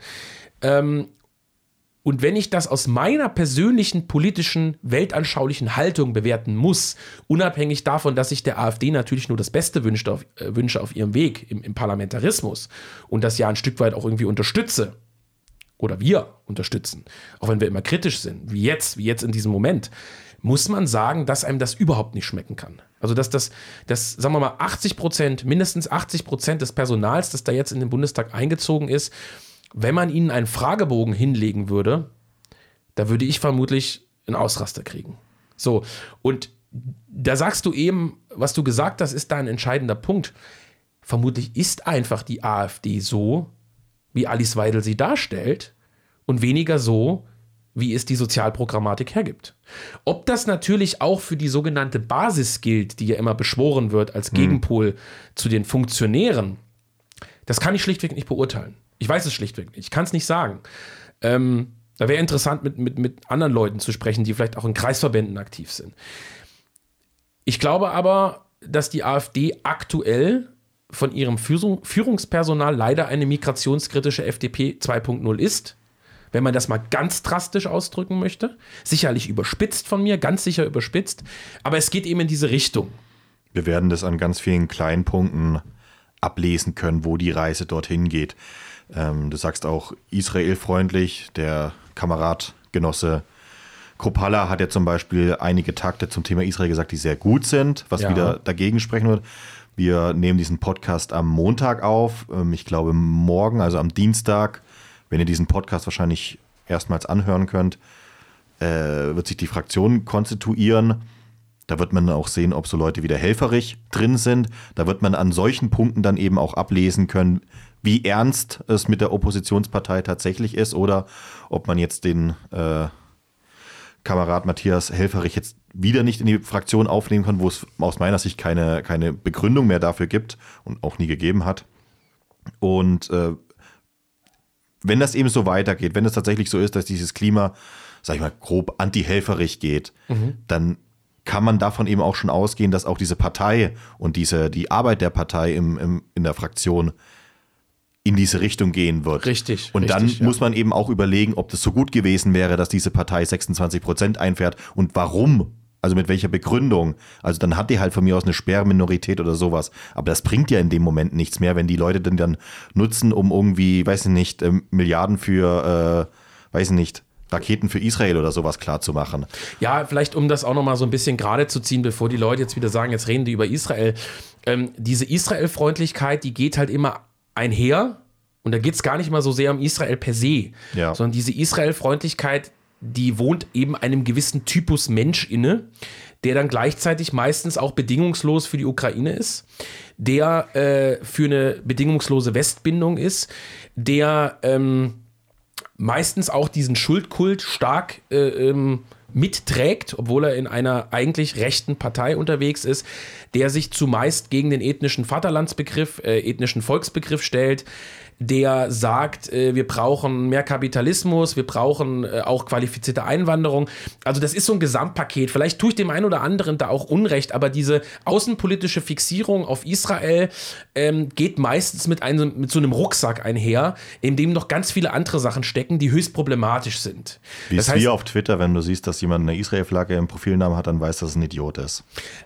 Und wenn ich das aus meiner persönlichen politischen, weltanschaulichen Haltung bewerten muss, unabhängig davon, dass ich der AfD natürlich nur das Beste wünsche auf ihrem Weg im Parlamentarismus und das ja ein Stück weit auch irgendwie unterstütze, oder wir unterstützen, auch wenn wir immer kritisch sind, wie jetzt in diesem Moment, muss man sagen, dass einem das überhaupt nicht schmecken kann. Also dass sagen wir mal, 80%, mindestens 80% des Personals, das da jetzt in den Bundestag eingezogen ist, wenn man ihnen einen Fragebogen hinlegen würde, da würde ich vermutlich einen Ausraster kriegen. So, und da sagst du eben, was du gesagt hast, ist da ein entscheidender Punkt. Vermutlich ist einfach die AfD so, wie Alice Weidel sie darstellt, und weniger so, wie es die Sozialprogrammatik hergibt. Ob das natürlich auch für die sogenannte Basis gilt, die ja immer beschworen wird als Gegenpol zu den Funktionären, das kann ich schlichtweg nicht beurteilen. Ich weiß es schlichtweg nicht. Ich kann es nicht sagen. Da wäre interessant, mit anderen Leuten zu sprechen, die vielleicht auch in Kreisverbänden aktiv sind. Ich glaube aber, dass die AfD aktuell von ihrem Führungspersonal leider eine migrationskritische FDP 2.0 ist. Wenn man das mal ganz drastisch ausdrücken möchte. Sicherlich überspitzt von mir, ganz sicher überspitzt. Aber es geht eben in diese Richtung. Wir werden das an ganz vielen kleinen Punkten ablesen können, wo die Reise dorthin geht. Du sagst auch israelfreundlich. Der Kameradgenosse Kropala hat ja zum Beispiel einige Takte zum Thema Israel gesagt, die sehr gut sind, was wieder dagegen sprechen wird. Wir nehmen diesen Podcast am Montag auf. Ich glaube morgen, also am Dienstag, wenn ihr diesen Podcast wahrscheinlich erstmals anhören könnt, wird sich die Fraktion konstituieren. Da wird man auch sehen, ob so Leute wie der Helfferich drin sind. Da wird man an solchen Punkten dann eben auch ablesen können, wie ernst es mit der Oppositionspartei tatsächlich ist oder ob man jetzt den Kamerad Matthias Helfferich jetzt wieder nicht in die Fraktion aufnehmen kann, wo es aus meiner Sicht keine Begründung mehr dafür gibt und auch nie gegeben hat. Und wenn das eben so weitergeht, wenn es tatsächlich so ist, dass dieses Klima, sag ich mal, grob anti-Helfferich geht, dann kann man davon eben auch schon ausgehen, dass auch diese Partei und die Arbeit der Partei in der Fraktion in diese Richtung gehen wird. Richtig. Und dann muss man eben auch überlegen, ob das so gut gewesen wäre, dass diese Partei 26% einfährt und warum, also mit welcher Begründung. Also dann hat die halt von mir aus eine Sperrminorität oder sowas. Aber das bringt ja in dem Moment nichts mehr, wenn die Leute dann nutzen, um irgendwie, weiß ich nicht, Milliarden für, Raketen für Israel oder sowas klar zu machen. Ja, vielleicht um das auch nochmal so ein bisschen gerade zu ziehen, bevor die Leute jetzt wieder sagen, jetzt reden die über Israel. Diese Israel-Freundlichkeit, die geht halt immer einher, und da geht es gar nicht mal so sehr um Israel per se, sondern diese Israel-Freundlichkeit, die wohnt eben einem gewissen Typus Mensch inne, der dann gleichzeitig meistens auch bedingungslos für die Ukraine ist, der für eine bedingungslose Westbindung ist, der meistens auch diesen Schuldkult stark mitträgt, obwohl er in einer eigentlich rechten Partei unterwegs ist, der sich zumeist gegen den ethnischen Vaterlandsbegriff, ethnischen Volksbegriff stellt, der sagt, wir brauchen mehr Kapitalismus, wir brauchen auch qualifizierte Einwanderung. Also das ist so ein Gesamtpaket. Vielleicht tue ich dem einen oder anderen da auch Unrecht, aber diese außenpolitische Fixierung auf Israel geht meistens mit so einem Rucksack einher, in dem noch ganz viele andere Sachen stecken, die höchst problematisch sind. Wie auf Twitter, wenn du siehst, dass jemand eine Israel-Flagge im Profilnamen hat, dann weißt du, dass es ein Idiot ist.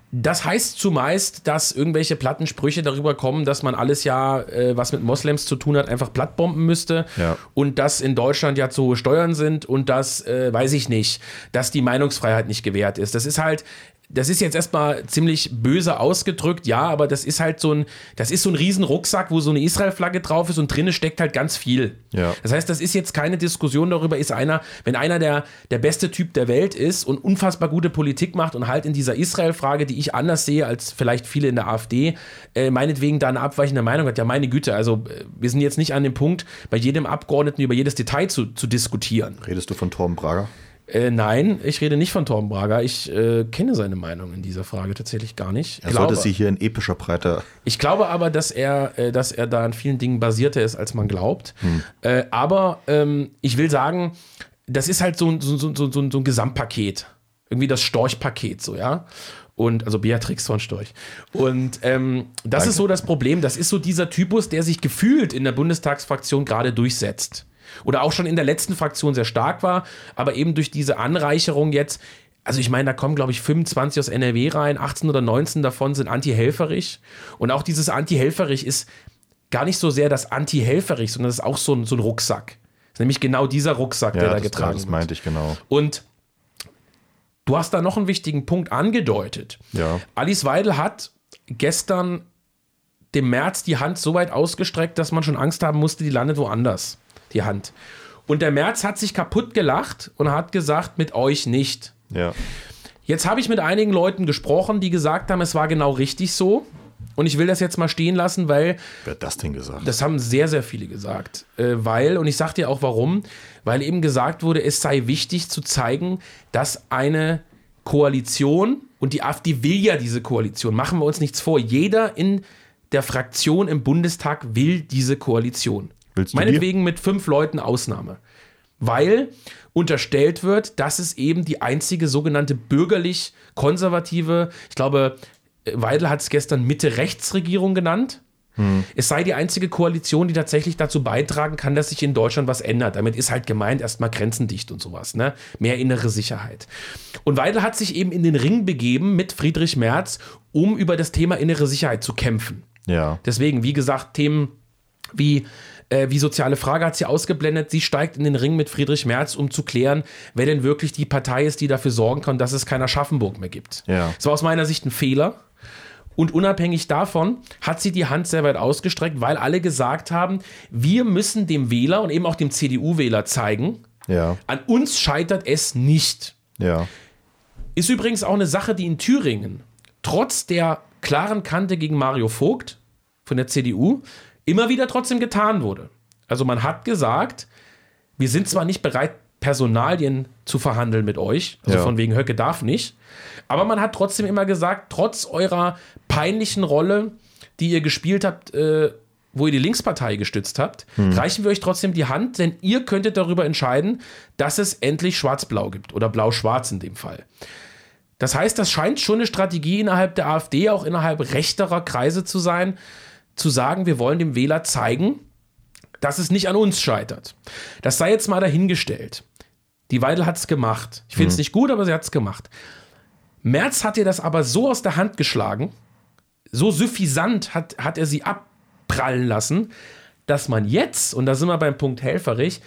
Das heißt zumeist, dass irgendwelche platten Sprüche darüber kommen, dass man alles ja, was mit Moslems zu tun hat, einfach plattbomben müsste. Ja. Und dass in Deutschland ja zu hohe Steuern sind und dass, weiß ich nicht, dass die Meinungsfreiheit nicht gewährt ist. Das ist jetzt erstmal ziemlich böse ausgedrückt, ja, aber das ist halt so ein riesen Rucksack, wo so eine Israel-Flagge drauf ist und drinnen steckt halt ganz viel. Ja. Das heißt, das ist jetzt keine Diskussion darüber, wenn einer der beste Typ der Welt ist und unfassbar gute Politik macht und halt in dieser Israel-Frage, die ich anders sehe als vielleicht viele in der AfD, meinetwegen da eine abweichende Meinung hat. Ja, meine Güte, also wir sind jetzt nicht an dem Punkt, bei jedem Abgeordneten über jedes Detail zu diskutieren. Redest du von Torben Brager? Nein, ich rede nicht von Torben Brager. Ich kenne seine Meinung in dieser Frage tatsächlich gar nicht. Er sollte sie hier in epischer Breite. Ich glaube aber, dass er da an vielen Dingen basierter ist, als man glaubt. Aber ich will sagen, das ist halt so ein Gesamtpaket. Irgendwie das Storch-Paket, so, ja. Und, also Beatrix von Storch. Und das ist so das Problem. Das ist so dieser Typus, der sich gefühlt in der Bundestagsfraktion gerade durchsetzt. Oder auch schon in der letzten Fraktion sehr stark war, aber eben durch diese Anreicherung jetzt, also ich meine, da kommen, glaube ich, 25 aus NRW rein, 18 oder 19 davon sind anti-helferig. Und auch dieses Anti-helferig ist gar nicht so sehr das Anti-helferig, sondern das ist auch so ein Rucksack. Das ist nämlich genau dieser Rucksack, der da getragen wird. Das meinte ich genau. Und du hast da noch einen wichtigen Punkt angedeutet. Ja. Alice Weidel hat gestern dem Merz die Hand so weit ausgestreckt, dass man schon Angst haben musste, die landet woanders. Die Hand. Und der Merz hat sich kaputt gelacht und hat gesagt, mit euch nicht. Ja. Jetzt habe ich mit einigen Leuten gesprochen, die gesagt haben, es war genau richtig so. Und ich will das jetzt mal stehen lassen, weil... Wer hat das denn gesagt? Das haben sehr, sehr viele gesagt. Und ich sage dir auch warum, weil eben gesagt wurde, es sei wichtig zu zeigen, dass eine Koalition, und die AfD will ja diese Koalition, machen wir uns nichts vor, jeder in der Fraktion im Bundestag will diese Koalition. Meinetwegen mit 5 Leuten Ausnahme. Weil unterstellt wird, dass es eben die einzige sogenannte bürgerlich-konservative, ich glaube, Weidel hat es gestern Mitte-Rechts-Regierung genannt. Es sei die einzige Koalition, die tatsächlich dazu beitragen kann, dass sich in Deutschland was ändert. Damit ist halt gemeint erstmal grenzendicht und sowas, ne? Mehr innere Sicherheit. Und Weidel hat sich eben in den Ring begeben mit Friedrich Merz, um über das Thema innere Sicherheit zu kämpfen. Ja. Deswegen, wie gesagt, Themen wie soziale Frage hat sie ausgeblendet. Sie steigt in den Ring mit Friedrich Merz, um zu klären, wer denn wirklich die Partei ist, die dafür sorgen kann, dass es kein Aschaffenburg mehr gibt. Ja. Das war aus meiner Sicht ein Fehler. Und unabhängig davon hat sie die Hand sehr weit ausgestreckt, weil alle gesagt haben, wir müssen dem Wähler und eben auch dem CDU-Wähler zeigen, an uns scheitert es nicht. Ja. Ist übrigens auch eine Sache, die in Thüringen trotz der klaren Kante gegen Mario Vogt von der CDU immer wieder trotzdem getan wurde. Also man hat gesagt, wir sind zwar nicht bereit, Personalien zu verhandeln mit euch, also von wegen Höcke darf nicht, aber man hat trotzdem immer gesagt, trotz eurer peinlichen Rolle, die ihr gespielt habt, wo ihr die Linkspartei gestützt habt, reichen wir euch trotzdem die Hand, denn ihr könntet darüber entscheiden, dass es endlich Schwarz-Blau gibt oder Blau-Schwarz in dem Fall. Das heißt, das scheint schon eine Strategie innerhalb der AfD, auch innerhalb rechterer Kreise zu sein, zu sagen, wir wollen dem Wähler zeigen, dass es nicht an uns scheitert. Das sei jetzt mal dahingestellt. Die Weidel hat es gemacht. Ich finde es nicht gut, aber sie hat es gemacht. Merz hat ihr das aber so aus der Hand geschlagen, so suffisant hat er sie abprallen lassen, dass man jetzt, und da sind wir beim Punkt helferig,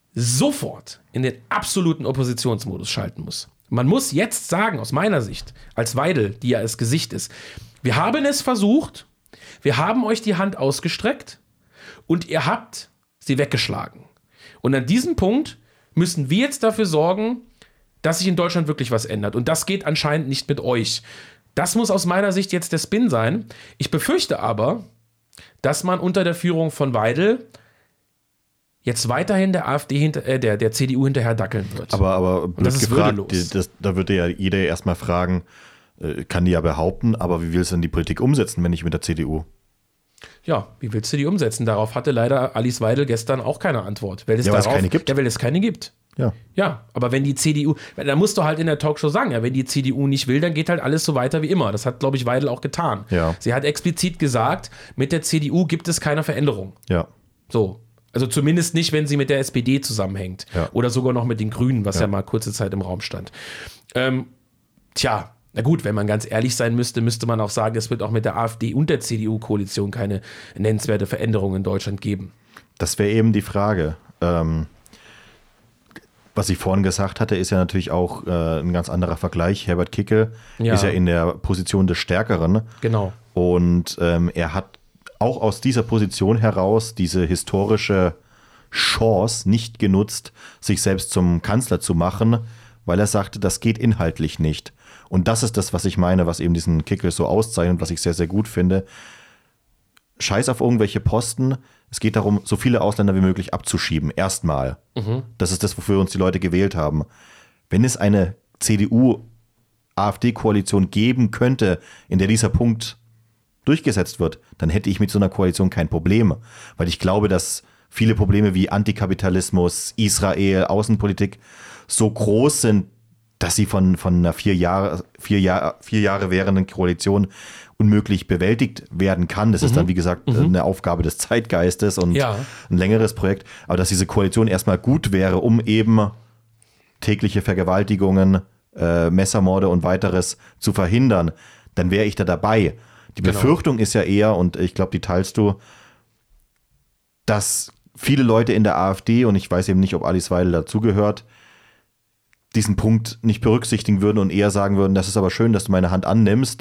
sofort in den absoluten Oppositionsmodus schalten muss. Man muss jetzt sagen, aus meiner Sicht, als Weidel, die ja das Gesicht ist, wir haben es versucht, wir haben euch die Hand ausgestreckt und ihr habt sie weggeschlagen. Und an diesem Punkt müssen wir jetzt dafür sorgen, dass sich in Deutschland wirklich was ändert. Und das geht anscheinend nicht mit euch. Das muss aus meiner Sicht jetzt der Spin sein. Ich befürchte aber, dass man unter der Führung von Weidel jetzt weiterhin der AfD der CDU hinterher dackeln wird. Aber das ist gefragt, würdelos. da würde ja jeder erstmal fragen, kann die ja behaupten, aber wie willst du denn die Politik umsetzen, wenn nicht mit der CDU? Ja, wie willst du die umsetzen? Darauf hatte leider Alice Weidel gestern auch keine Antwort. Weil es keine gibt. Ja, weil es keine gibt. Ja, aber wenn die CDU, da musst du halt in der Talkshow sagen, ja, wenn die CDU nicht will, dann geht halt alles so weiter wie immer. Das hat, glaube ich, Weidel auch getan. Ja. Sie hat explizit gesagt, mit der CDU gibt es keine Veränderung. Ja. So. Also zumindest nicht, wenn sie mit der SPD zusammenhängt. Ja. Oder sogar noch mit den Grünen, was ja mal kurze Zeit im Raum stand. Na gut, wenn man ganz ehrlich sein müsste man auch sagen, es wird auch mit der AfD und der CDU-Koalition keine nennenswerte Veränderung in Deutschland geben. Das wäre eben die Frage. Was ich vorhin gesagt hatte, ist ja natürlich auch ein ganz anderer Vergleich. Herbert Kickl ist ja in der Position des Stärkeren. Genau. Und er hat auch aus dieser Position heraus diese historische Chance nicht genutzt, sich selbst zum Kanzler zu machen, weil er sagte, das geht inhaltlich nicht. Und das ist das, was ich meine, was eben diesen Kickl so auszeichnet, was ich sehr, sehr gut finde. Scheiß auf irgendwelche Posten. Es geht darum, so viele Ausländer wie möglich abzuschieben. Erstmal. Das ist das, wofür uns die Leute gewählt haben. Wenn es eine CDU-AfD-Koalition geben könnte, in der dieser Punkt durchgesetzt wird, dann hätte ich mit so einer Koalition kein Problem. Weil ich glaube, dass viele Probleme wie Antikapitalismus, Israel, Außenpolitik so groß sind, dass sie von einer 4 Jahre währenden Koalition unmöglich bewältigt werden kann. Das ist dann, wie gesagt, eine Aufgabe des Zeitgeistes und ein längeres Projekt. Aber dass diese Koalition erstmal gut wäre, um eben tägliche Vergewaltigungen, Messermorde und weiteres zu verhindern, dann wäre ich da dabei. Die Befürchtung ist ja eher, und ich glaube, die teilst du, dass viele Leute in der AfD, und ich weiß eben nicht, ob Alice Weidel dazugehört, diesen Punkt nicht berücksichtigen würden und eher sagen würden, das ist aber schön, dass du meine Hand annimmst.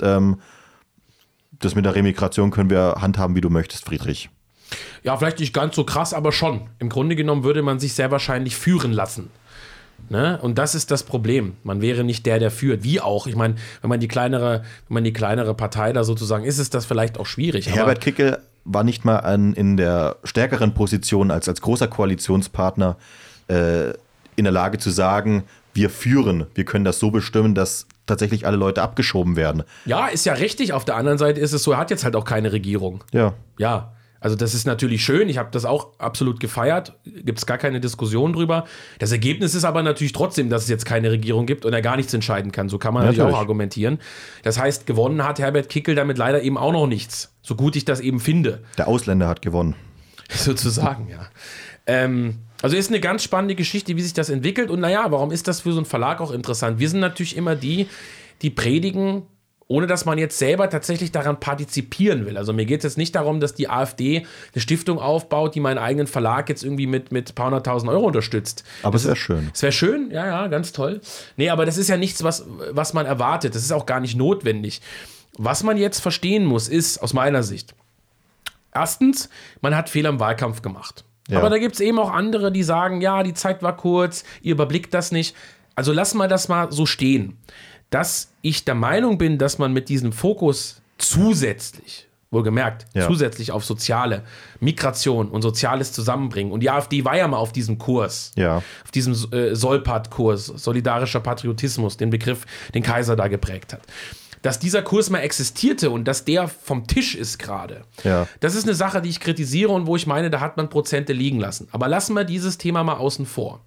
Das mit der Remigration können wir handhaben, wie du möchtest, Friedrich. Ja, vielleicht nicht ganz so krass, aber schon. Im Grunde genommen würde man sich sehr wahrscheinlich führen lassen. Ne? Und das ist das Problem. Man wäre nicht der führt. Wie auch. Ich meine, wenn man die kleinere Partei da sozusagen ist das vielleicht auch schwierig. Herbert Kickl war nicht mal in der stärkeren Position als großer Koalitionspartner in der Lage zu sagen, wir führen, wir können das so bestimmen, dass tatsächlich alle Leute abgeschoben werden. Ja, ist ja richtig. Auf der anderen Seite ist es so, er hat jetzt halt auch keine Regierung. Ja, also das ist natürlich schön. Ich habe das auch absolut gefeiert. Gibt es gar keine Diskussion drüber. Das Ergebnis ist aber natürlich trotzdem, dass es jetzt keine Regierung gibt und er gar nichts entscheiden kann. So kann man natürlich auch argumentieren. Das heißt, gewonnen hat Herbert Kickl damit leider eben auch noch nichts. So gut ich das eben finde. Der Ausländer hat gewonnen. Sozusagen, ja. Also ist eine ganz spannende Geschichte, wie sich das entwickelt. Und naja, warum ist das für so einen Verlag auch interessant? Wir sind natürlich immer die predigen, ohne dass man jetzt selber tatsächlich daran partizipieren will. Also mir geht es jetzt nicht darum, dass die AfD eine Stiftung aufbaut, die meinen eigenen Verlag jetzt irgendwie mit ein paar 100.000 Euro unterstützt. Aber es wäre schön. Es wäre schön, ja, ganz toll. Nee, aber das ist ja nichts, was man erwartet. Das ist auch gar nicht notwendig. Was man jetzt verstehen muss, ist aus meiner Sicht, erstens, man hat Fehler im Wahlkampf gemacht. Ja. Aber da gibt es eben auch andere, die sagen, ja, die Zeit war kurz, ihr überblickt das nicht. Also lassen wir das mal so stehen. Dass ich der Meinung bin, dass man mit diesem Fokus zusätzlich, wohlgemerkt, zusätzlich auf soziale Migration und soziales Zusammenbringen. Und die AfD war ja mal auf diesem Kurs, auf diesem Solpat-Kurs, solidarischer Patriotismus, den Begriff, den Kaiser da geprägt hat. Dass dieser Kurs mal existierte und dass der vom Tisch ist gerade. Ja. Das ist eine Sache, die ich kritisiere und wo ich meine, da hat man Prozente liegen lassen. Aber lassen wir dieses Thema mal außen vor.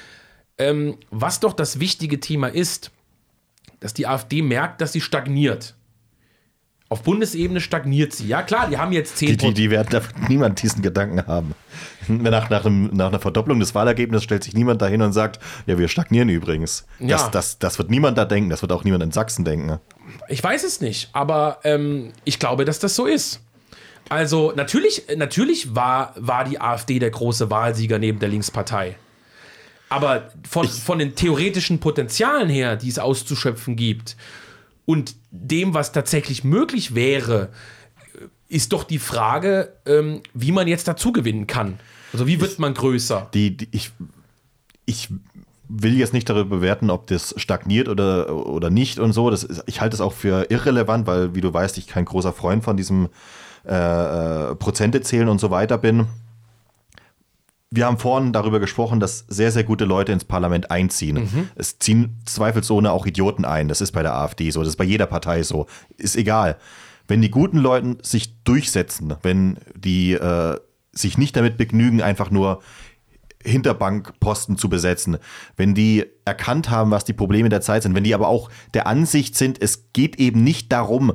Was doch das wichtige Thema ist, dass die AfD merkt, dass sie stagniert. Auf Bundesebene stagniert sie. Ja klar, die haben jetzt 10%. Die werden da niemand diesen Gedanken haben. Nach einer Verdopplung des Wahlergebnisses stellt sich niemand dahin und sagt, ja, wir stagnieren übrigens. Ja. Das wird niemand da denken, das wird auch niemand in Sachsen denken. Ich weiß es nicht, aber ich glaube, dass das so ist. Also natürlich war die AfD der große Wahlsieger neben der Linkspartei. Aber von den theoretischen Potenzialen her, die es auszuschöpfen gibt, und dem, was tatsächlich möglich wäre, ist doch die Frage, wie man jetzt dazu gewinnen kann. Also wie wird man größer? Ich will jetzt nicht darüber bewerten, ob das stagniert oder nicht und so. Ich halte es auch für irrelevant, weil, wie du weißt, ich kein großer Freund von diesem Prozente zählen und so weiter bin. Wir haben vorhin darüber gesprochen, dass sehr, sehr gute Leute ins Parlament einziehen. Es ziehen zweifelsohne auch Idioten ein. Das ist bei der AfD so, das ist bei jeder Partei so. Ist egal. Wenn die guten Leute sich durchsetzen, wenn die sich nicht damit begnügen, einfach nur Hinterbankposten zu besetzen, wenn die erkannt haben, was die Probleme der Zeit sind, wenn die aber auch der Ansicht sind, es geht eben nicht darum,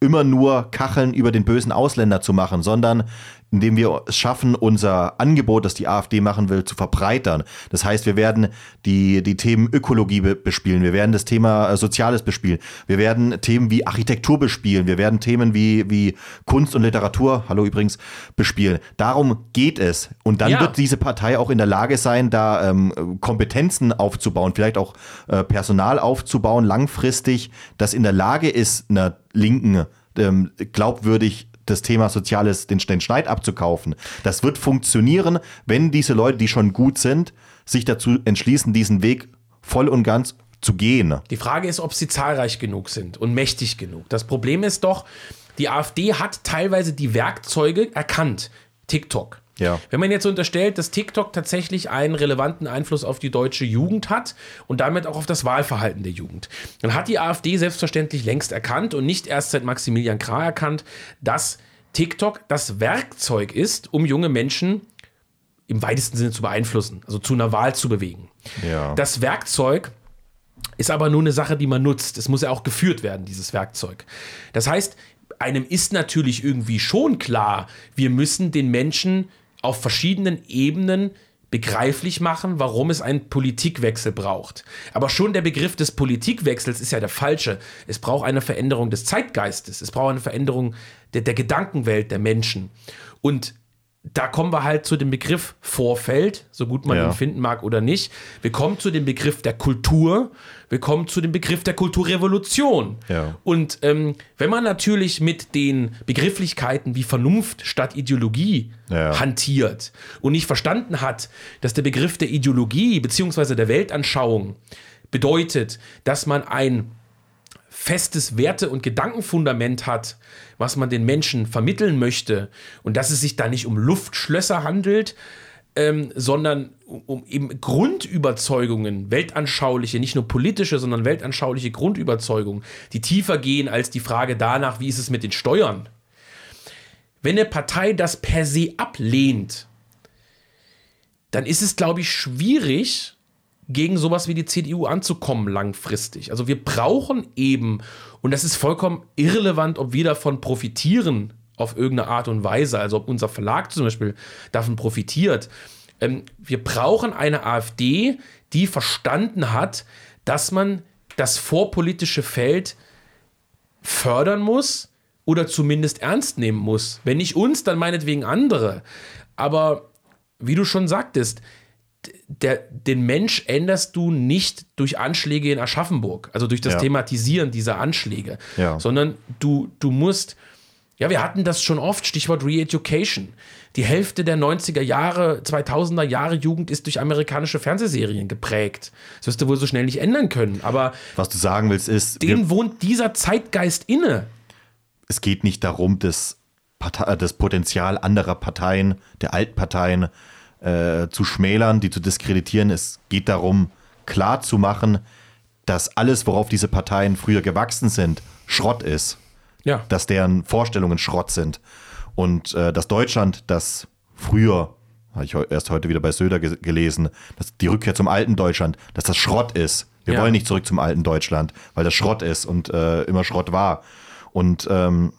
immer nur Kacheln über den bösen Ausländer zu machen, sondern indem wir es schaffen, unser Angebot, das die AfD machen will, zu verbreitern. Das heißt, wir werden die Themen Ökologie bespielen, wir werden das Thema Soziales bespielen, wir werden Themen wie Architektur bespielen, wir werden Themen wie Kunst und Literatur, hallo übrigens, bespielen. Darum geht es. Und dann wird diese Partei auch in der Lage sein, da Kompetenzen aufzubauen, vielleicht auch Personal aufzubauen, langfristig, das in der Lage ist, einer Linken glaubwürdig das Thema Soziales den Schneid abzukaufen. Das wird funktionieren, wenn diese Leute, die schon gut sind, sich dazu entschließen, diesen Weg voll und ganz zu gehen. Die Frage ist, ob sie zahlreich genug sind und mächtig genug. Das Problem ist doch, die AfD hat teilweise die Werkzeuge erkannt. TikTok. Ja. Wenn man jetzt unterstellt, dass TikTok tatsächlich einen relevanten Einfluss auf die deutsche Jugend hat und damit auch auf das Wahlverhalten der Jugend, dann hat die AfD selbstverständlich längst erkannt und nicht erst seit Maximilian Krah erkannt, dass TikTok das Werkzeug ist, um junge Menschen im weitesten Sinne zu beeinflussen, also zu einer Wahl zu bewegen. Ja. Das Werkzeug ist aber nur eine Sache, die man nutzt. Es muss ja auch geführt werden, dieses Werkzeug. Das heißt, einem ist natürlich irgendwie schon klar, wir müssen den Menschen auf verschiedenen Ebenen begreiflich machen, warum es einen Politikwechsel braucht. Aber schon der Begriff des Politikwechsels ist ja der falsche. Es braucht eine Veränderung des Zeitgeistes. Es braucht eine Veränderung der Gedankenwelt der Menschen. Und da kommen wir halt zu dem Begriff Vorfeld, so gut man ihn finden mag oder nicht. Wir kommen zu dem Begriff der Kultur. Wir kommen zu dem Begriff der Kulturrevolution. Ja. Und wenn man natürlich mit den Begrifflichkeiten wie Vernunft statt Ideologie hantiert und nicht verstanden hat, dass der Begriff der Ideologie bzw. der Weltanschauung bedeutet, dass man ein festes Werte- und Gedankenfundament hat, was man den Menschen vermitteln möchte und dass es sich da nicht um Luftschlösser handelt, sondern um eben Grundüberzeugungen, weltanschauliche, nicht nur politische, sondern weltanschauliche Grundüberzeugungen, die tiefer gehen als die Frage danach, wie ist es mit den Steuern. Wenn eine Partei das per se ablehnt, dann ist es, glaube ich, schwierig, gegen sowas wie die CDU anzukommen langfristig. Also wir brauchen eben, und das ist vollkommen irrelevant, ob wir davon profitieren auf irgendeine Art und Weise, also ob unser Verlag zum Beispiel davon profitiert. Wir brauchen eine AfD, die verstanden hat, dass man das vorpolitische Feld fördern muss oder zumindest ernst nehmen muss. Wenn nicht uns, dann meinetwegen andere. Aber wie du schon sagtest, den Mensch änderst du nicht durch Anschläge in Aschaffenburg, also durch das Thematisieren dieser Anschläge, sondern du musst, wir hatten das schon oft, Stichwort Re-Education. Die Hälfte der 90er Jahre, 2000er Jahre Jugend ist durch amerikanische Fernsehserien geprägt. Das wirst du wohl so schnell nicht ändern können, aber was du sagen willst ist, denen wohnt dieser Zeitgeist inne. Es geht nicht darum, das Potenzial anderer Parteien, der Altparteien, zu schmälern, die zu diskreditieren. Es geht darum, klar zu machen, dass alles, worauf diese Parteien früher gewachsen sind, Schrott ist. Ja. Dass deren Vorstellungen Schrott sind. Und dass Deutschland, das früher, habe ich erst heute wieder bei Söder gelesen, dass die Rückkehr zum alten Deutschland, dass das Schrott ist. Wir wollen nicht zurück zum alten Deutschland, weil das Schrott ist und immer Schrott war. Und du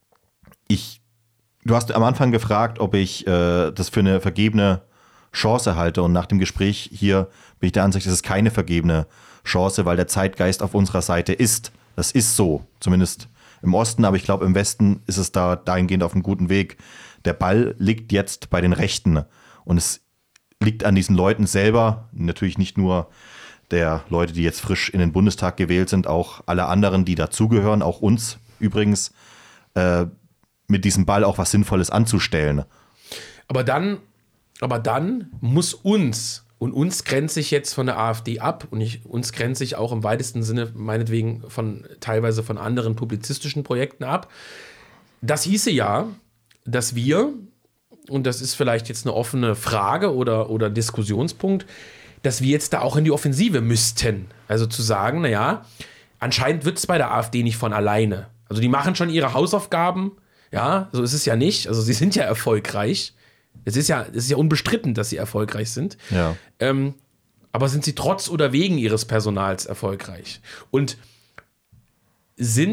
hast am Anfang gefragt, ob ich das für eine vergebene Chance halte, und nach dem Gespräch hier bin ich der Ansicht, es ist keine vergebene Chance, weil der Zeitgeist auf unserer Seite ist. Das ist so, zumindest im Osten, aber ich glaube, im Westen ist es da dahingehend auf einem guten Weg. Der Ball liegt jetzt bei den Rechten und es liegt an diesen Leuten selber, natürlich nicht nur der Leute, die jetzt frisch in den Bundestag gewählt sind, auch alle anderen, die dazugehören, auch uns übrigens, mit diesem Ball auch was Sinnvolles anzustellen. Aber dann muss uns grenze ich jetzt von der AfD ab und uns grenze ich auch im weitesten Sinne meinetwegen teilweise von anderen publizistischen Projekten ab. Das hieße ja, dass wir, und das ist vielleicht jetzt eine offene Frage oder Diskussionspunkt, dass wir jetzt da auch in die Offensive müssten. Also zu sagen, anscheinend wird es bei der AfD nicht von alleine. Also die machen schon ihre Hausaufgaben, so ist es ja nicht. Also sie sind ja erfolgreich. Es ist ja unbestritten, dass sie erfolgreich sind. Ja. Aber sind sie trotz oder wegen ihres Personals erfolgreich? Und sind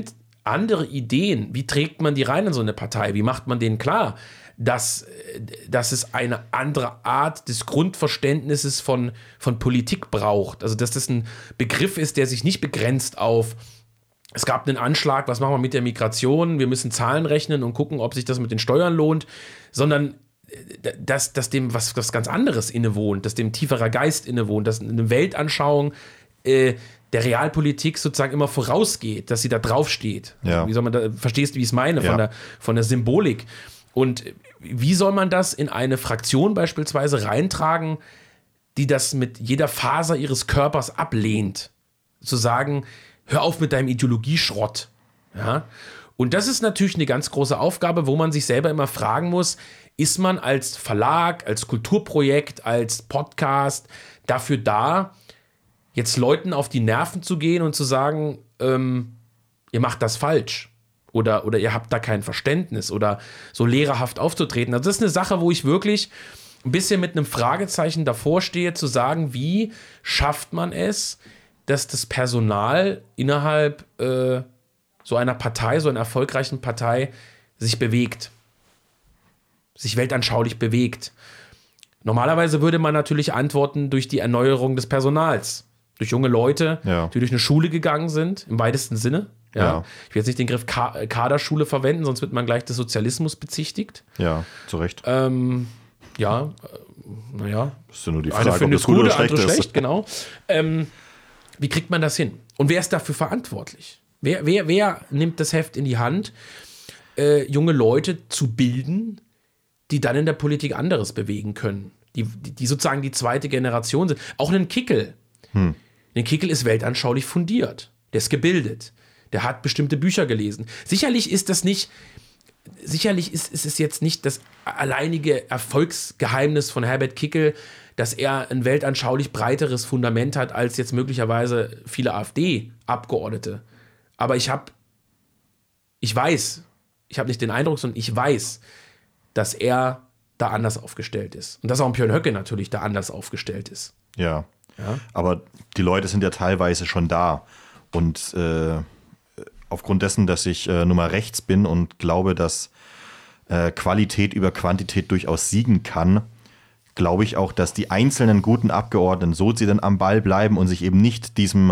andere Ideen, wie trägt man die rein in so eine Partei? Wie macht man denen klar, dass es eine andere Art des Grundverständnisses von Politik braucht? Also, dass das ein Begriff ist, der sich nicht begrenzt auf, es gab einen Anschlag, was machen wir mit der Migration? Wir müssen Zahlen rechnen und gucken, ob sich das mit den Steuern lohnt, sondern dass dem was ganz anderes innewohnt, dass dem tieferer Geist innewohnt, dass eine Weltanschauung der Realpolitik sozusagen immer vorausgeht, dass sie da draufsteht. Ja. Wie soll man da, verstehst du, wie ich es meine, von der Symbolik? Und wie soll man das in eine Fraktion beispielsweise reintragen, die das mit jeder Faser ihres Körpers ablehnt? Zu sagen, hör auf mit deinem Ideologieschrott. Ja? Und das ist natürlich eine ganz große Aufgabe, wo man sich selber immer fragen muss, ist man als Verlag, als Kulturprojekt, als Podcast dafür da, jetzt Leuten auf die Nerven zu gehen und zu sagen, ihr macht das falsch oder ihr habt da kein Verständnis oder so lehrerhaft aufzutreten. Also das ist eine Sache, wo ich wirklich ein bisschen mit einem Fragezeichen davor stehe, zu sagen, wie schafft man es, dass das Personal innerhalb so einer Partei, so einer erfolgreichen Partei sich bewegt, sich weltanschaulich bewegt. Normalerweise würde man natürlich antworten durch die Erneuerung des Personals. Durch junge Leute, die durch eine Schule gegangen sind, im weitesten Sinne. Ja. Ich will jetzt nicht den Begriff Kaderschule verwenden, sonst wird man gleich des Sozialismus bezichtigt. Ja, zu Recht. Naja. Ist ja nur die Frage, ob das gut oder schlecht ist. Schlecht, genau. Wie kriegt man das hin? Und wer ist dafür verantwortlich? Wer nimmt das Heft in die Hand, junge Leute zu bilden, die dann in der Politik anderes bewegen können? Die sozusagen die zweite Generation sind. Auch ein Kickel. Ein Kickel ist weltanschaulich fundiert. Der ist gebildet. Der hat bestimmte Bücher gelesen. Sicherlich ist es jetzt nicht das alleinige Erfolgsgeheimnis von Herbert Kickel, dass er ein weltanschaulich breiteres Fundament hat als jetzt möglicherweise viele AfD-Abgeordnete. Aber ich habe nicht den Eindruck, sondern ich weiß, dass er da anders aufgestellt ist. Und dass auch ein Björn Höcke natürlich da anders aufgestellt ist. Ja. Aber die Leute sind ja teilweise schon da. Und aufgrund dessen, dass ich Nummer rechts bin und glaube, dass Qualität über Quantität durchaus siegen kann, glaube ich auch, dass die einzelnen guten Abgeordneten, so sie dann am Ball bleiben und sich eben nicht diesem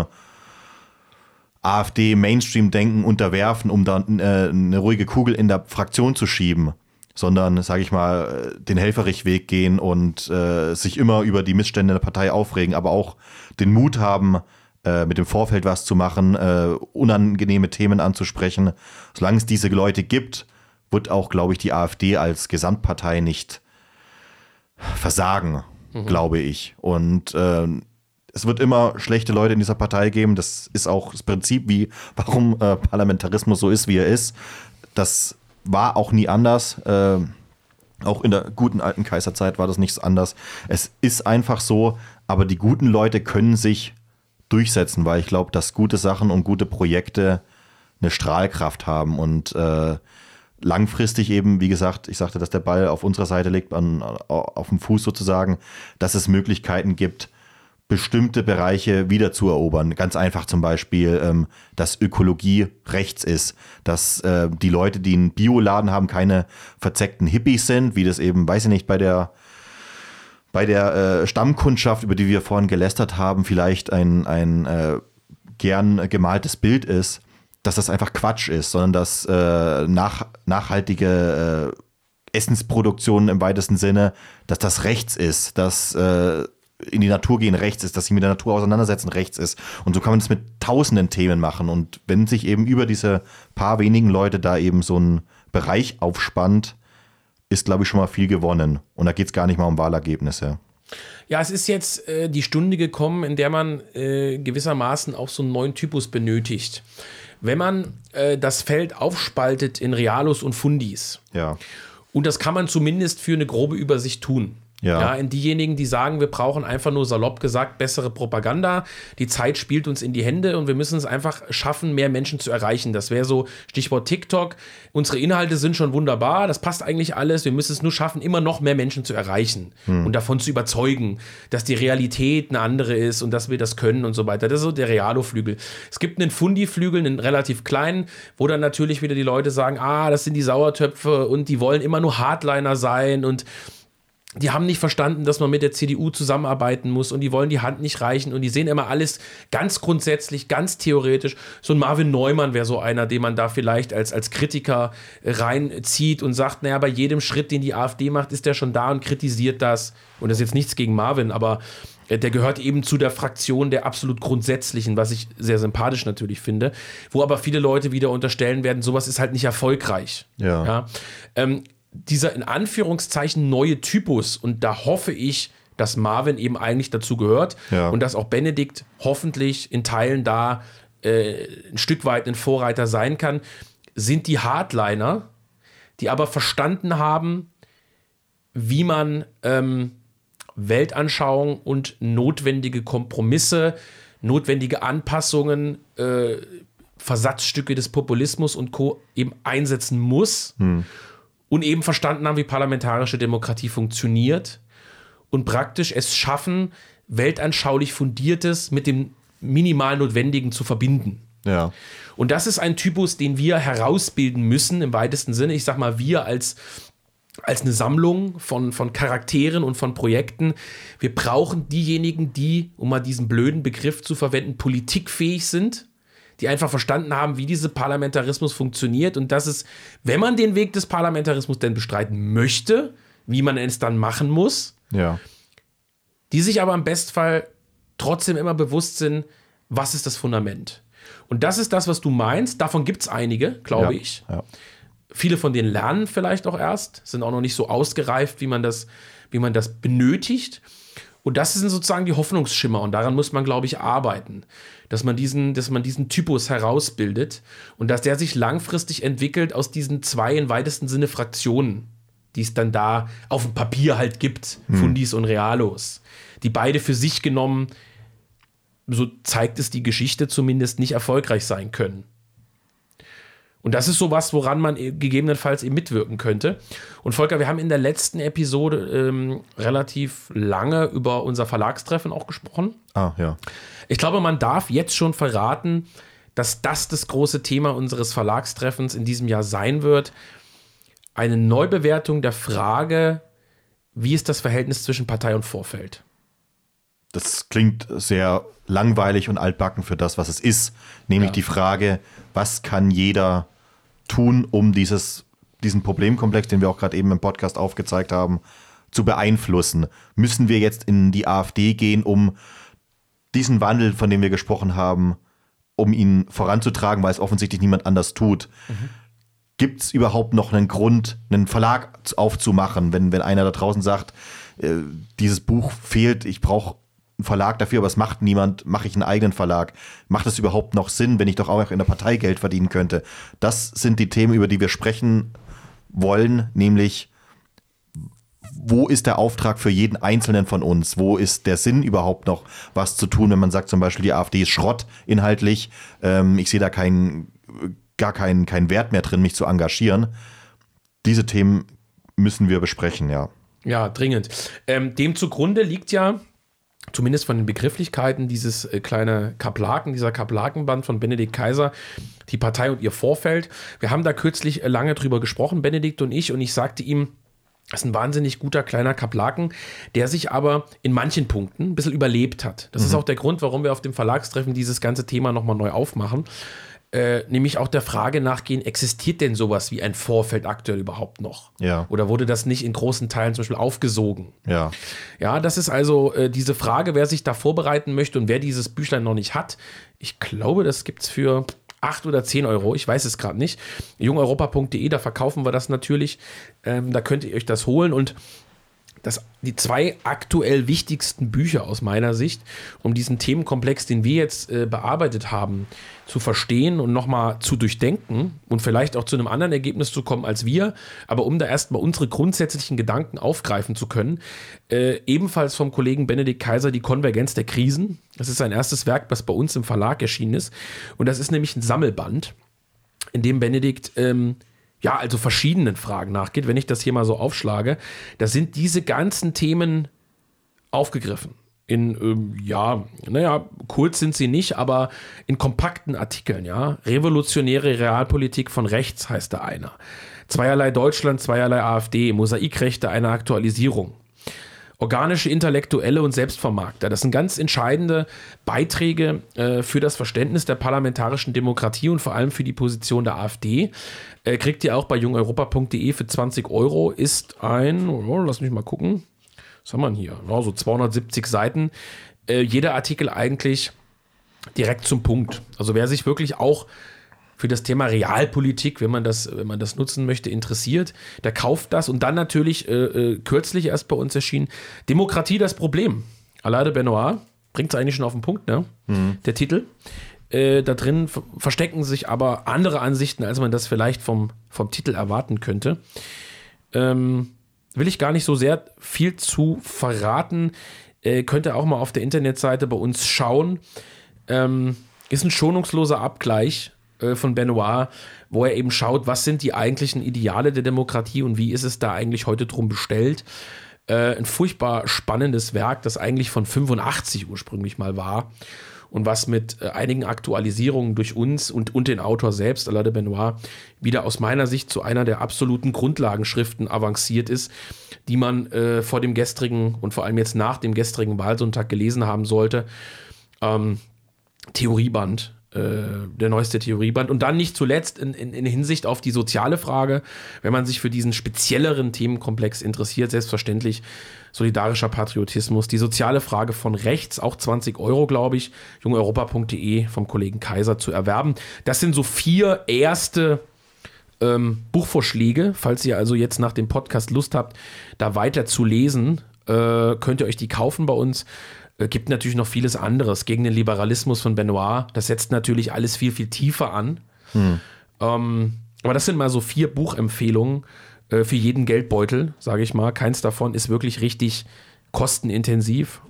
AfD-Mainstream-Denken unterwerfen, um dann eine ruhige Kugel in der Fraktion zu schieben, sondern, sage ich mal, den Helferichweg gehen und sich immer über die Missstände der Partei aufregen, aber auch den Mut haben, mit dem Vorfeld was zu machen, unangenehme Themen anzusprechen. Solange es diese Leute gibt, wird auch, glaube ich, die AfD als Gesamtpartei nicht versagen, glaube ich. Und es wird immer schlechte Leute in dieser Partei geben. Das ist auch das Prinzip, warum Parlamentarismus so ist, wie er ist. Das war auch nie anders. Auch in der guten alten Kaiserzeit war das nichts anders. Es ist einfach so, aber die guten Leute können sich durchsetzen, weil ich glaube, dass gute Sachen und gute Projekte eine Strahlkraft haben und langfristig eben, wie gesagt, ich sagte, dass der Ball auf unserer Seite liegt, auf dem Fuß sozusagen, dass es Möglichkeiten gibt, bestimmte Bereiche wiederzuerobern. Ganz einfach zum Beispiel, dass Ökologie rechts ist, dass die Leute, die einen Bioladen haben, keine verzeckten Hippies sind, wie das eben, weiß ich nicht, bei der Stammkundschaft, über die wir vorhin gelästert haben, vielleicht ein gern gemaltes Bild ist, dass das einfach Quatsch ist, sondern dass nachhaltige Essensproduktion im weitesten Sinne, dass das rechts ist, dass in die Natur gehen rechts ist, dass sich mit der Natur auseinandersetzen rechts ist. Und so kann man das mit tausenden Themen machen. Und wenn sich eben über diese paar wenigen Leute da eben so ein Bereich aufspannt, ist, glaube ich, schon mal viel gewonnen. Und da geht es gar nicht mal um Wahlergebnisse. Ja, es ist jetzt die Stunde gekommen, in der man gewissermaßen auch so einen neuen Typus benötigt. Wenn man das Feld aufspaltet in Realos und Fundis, ja, und das kann man zumindest für eine grobe Übersicht tun, Ja. In diejenigen, die sagen, wir brauchen einfach nur salopp gesagt bessere Propaganda. Die Zeit spielt uns in die Hände und wir müssen es einfach schaffen, mehr Menschen zu erreichen. Das wäre so Stichwort TikTok. Unsere Inhalte sind schon wunderbar, das passt eigentlich alles. Wir müssen es nur schaffen, immer noch mehr Menschen zu erreichen und davon zu überzeugen, dass die Realität eine andere ist und dass wir das können und so weiter. Das ist so der Realo-Flügel. Es gibt einen Fundi-Flügel, einen relativ kleinen, wo dann natürlich wieder die Leute sagen, das sind die Sauertöpfe und die wollen immer nur Hardliner sein und die haben nicht verstanden, dass man mit der CDU zusammenarbeiten muss und die wollen die Hand nicht reichen und die sehen immer alles ganz grundsätzlich, ganz theoretisch. So ein Marvin Neumann wäre so einer, den man da vielleicht als Kritiker reinzieht und sagt, naja, bei jedem Schritt, den die AfD macht, ist der schon da und kritisiert das. Und das ist jetzt nichts gegen Marvin, aber der gehört eben zu der Fraktion der absolut Grundsätzlichen, was ich sehr sympathisch natürlich finde, wo aber viele Leute wieder unterstellen werden, sowas ist halt nicht erfolgreich. Ja. Dieser in Anführungszeichen neue Typus und da hoffe ich, dass Marvin eben eigentlich dazu gehört und dass auch Benedikt hoffentlich in Teilen da ein Stück weit ein Vorreiter sein kann, sind die Hardliner, die aber verstanden haben, wie man Weltanschauung und notwendige Kompromisse, notwendige Anpassungen, Versatzstücke des Populismus und Co. eben einsetzen muss. Und eben verstanden haben, wie parlamentarische Demokratie funktioniert und praktisch es schaffen, weltanschaulich Fundiertes mit dem minimal Notwendigen zu verbinden. Ja. Und das ist ein Typus, den wir herausbilden müssen, im weitesten Sinne. Ich sag mal, wir als eine Sammlung von Charakteren und von Projekten. Wir brauchen diejenigen, die, um mal diesen blöden Begriff zu verwenden, politikfähig sind, die einfach verstanden haben, wie dieser Parlamentarismus funktioniert und dass es, wenn man den Weg des Parlamentarismus denn bestreiten möchte, wie man es dann machen muss, die sich aber im Bestfall trotzdem immer bewusst sind, was ist das Fundament. Und das ist das, was du meinst. Davon gibt es einige, glaube ich. Ja. Viele von denen lernen vielleicht auch erst, sind auch noch nicht so ausgereift, wie man das benötigt. Und das sind sozusagen die Hoffnungsschimmer und daran muss man, glaube ich, arbeiten, dass man diesen Typus herausbildet und dass der sich langfristig entwickelt aus diesen zwei im weitesten Sinne Fraktionen, die es dann da auf dem Papier halt gibt, Fundis und Realos, die beide für sich genommen, so zeigt es die Geschichte zumindest, nicht erfolgreich sein können. Und das ist sowas, woran man gegebenenfalls eben mitwirken könnte. Und Volker, wir haben in der letzten Episode relativ lange über unser Verlagstreffen auch gesprochen. Ja. Ich glaube, man darf jetzt schon verraten, dass das große Thema unseres Verlagstreffens in diesem Jahr sein wird. Eine Neubewertung der Frage, wie ist das Verhältnis zwischen Partei und Vorfeld? Das klingt sehr langweilig und altbacken für das, was es ist. Nämlich die Frage, was kann jeder tun, um diesen Problemkomplex, den wir auch gerade eben im Podcast aufgezeigt haben, zu beeinflussen? Müssen wir jetzt in die AfD gehen, um diesen Wandel, von dem wir gesprochen haben, um ihn voranzutragen, weil es offensichtlich niemand anders tut? Gibt es überhaupt noch einen Grund, einen Verlag aufzumachen, wenn einer da draußen sagt, dieses Buch fehlt, ich brauche einen Verlag dafür, aber es macht niemand, mache ich einen eigenen Verlag? Macht es überhaupt noch Sinn, wenn ich doch auch in der Partei Geld verdienen könnte? Das sind die Themen, über die wir sprechen wollen, nämlich wo ist der Auftrag für jeden Einzelnen von uns? Wo ist der Sinn überhaupt noch, was zu tun, wenn man sagt zum Beispiel, die AfD ist Schrott inhaltlich, ich sehe da gar keinen Wert mehr drin, mich zu engagieren. Diese Themen müssen wir besprechen, ja. Ja, dringend. Dem zugrunde liegt ja, zumindest von den Begrifflichkeiten, dieser Kaplakenband von Benedikt Kaiser, die Partei und ihr Vorfeld. Wir haben da kürzlich lange drüber gesprochen, Benedikt und ich sagte ihm, das ist ein wahnsinnig guter kleiner Kaplaken, der sich aber in manchen Punkten ein bisschen überlebt hat. Das ist auch der Grund, warum wir auf dem Verlagstreffen dieses ganze Thema nochmal neu aufmachen. Nämlich auch der Frage nachgehen, existiert denn sowas wie ein Vorfeld aktuell überhaupt noch? Ja. Oder wurde das nicht in großen Teilen zum Beispiel aufgesogen? Ja. Ja, das ist also diese Frage, wer sich da vorbereiten möchte und wer dieses Büchlein noch nicht hat. Ich glaube, das gibt es für 8 oder 10 Euro, ich weiß es gerade nicht. jungeuropa.de, da verkaufen wir das natürlich. Da könnt ihr euch das holen und die 2 aktuell wichtigsten Bücher aus meiner Sicht, um diesen Themenkomplex, den wir jetzt bearbeitet haben, zu verstehen und nochmal zu durchdenken und vielleicht auch zu einem anderen Ergebnis zu kommen als wir, aber um da erstmal unsere grundsätzlichen Gedanken aufgreifen zu können, ebenfalls vom Kollegen Benedikt Kaiser die Konvergenz der Krisen. Das ist sein erstes Werk, was bei uns im Verlag erschienen ist, und das ist nämlich ein Sammelband, in dem Benedikt also verschiedenen Fragen nachgeht. Wenn ich das hier mal so aufschlage, da sind diese ganzen Themen aufgegriffen. Kurz sind sie nicht, aber in kompakten Artikeln, ja. Revolutionäre Realpolitik von rechts heißt da einer. Zweierlei Deutschland, zweierlei AfD, Mosaikrechte, eine Aktualisierung. Organische Intellektuelle und Selbstvermarkter. Das sind ganz entscheidende Beiträge für das Verständnis der parlamentarischen Demokratie und vor allem für die Position der AfD. Kriegt ihr auch bei jungeuropa.de für 20 €. Ist lass mich mal gucken, was haben wir hier? So 270 Seiten. Jeder Artikel eigentlich direkt zum Punkt. Also wer sich wirklich auch für das Thema Realpolitik, wenn man das nutzen möchte, interessiert, der kauft das. Und dann natürlich kürzlich erst bei uns erschienen Demokratie, das Problem. Alain de Benoist bringt es eigentlich schon auf den Punkt, ne? Der Titel. Da drin verstecken sich aber andere Ansichten, als man das vielleicht vom Titel erwarten könnte. Will ich gar nicht so sehr viel zu verraten. Könnt ihr auch mal auf der Internetseite bei uns schauen. Ist ein schonungsloser Abgleich von Benoist, wo er eben schaut, was sind die eigentlichen Ideale der Demokratie und wie ist es da eigentlich heute drum bestellt. Ein furchtbar spannendes Werk, das eigentlich von 85 ursprünglich mal war und was mit einigen Aktualisierungen durch uns und den Autor selbst, Alain de Benoist, wieder aus meiner Sicht zu einer der absoluten Grundlagenschriften avanciert ist, die man vor dem gestrigen und vor allem jetzt nach dem gestrigen Wahlsonntag gelesen haben sollte. Theorieband, der neueste Theorieband. Und dann nicht zuletzt in Hinsicht auf die soziale Frage, wenn man sich für diesen spezielleren Themenkomplex interessiert, selbstverständlich solidarischer Patriotismus, die soziale Frage von rechts, auch 20 €, glaube ich, jungeuropa.de vom Kollegen Kaiser zu erwerben. Das sind so 4 erste Buchvorschläge. Falls ihr also jetzt nach dem Podcast Lust habt, da weiter zu lesen, könnt ihr euch die kaufen bei uns. Gibt natürlich noch vieles anderes gegen den Liberalismus von Benoist. Das setzt natürlich alles viel, viel tiefer an. Aber das sind mal so 4 Buchempfehlungen für jeden Geldbeutel, sage ich mal. Keins davon ist wirklich richtig kostenintensiv,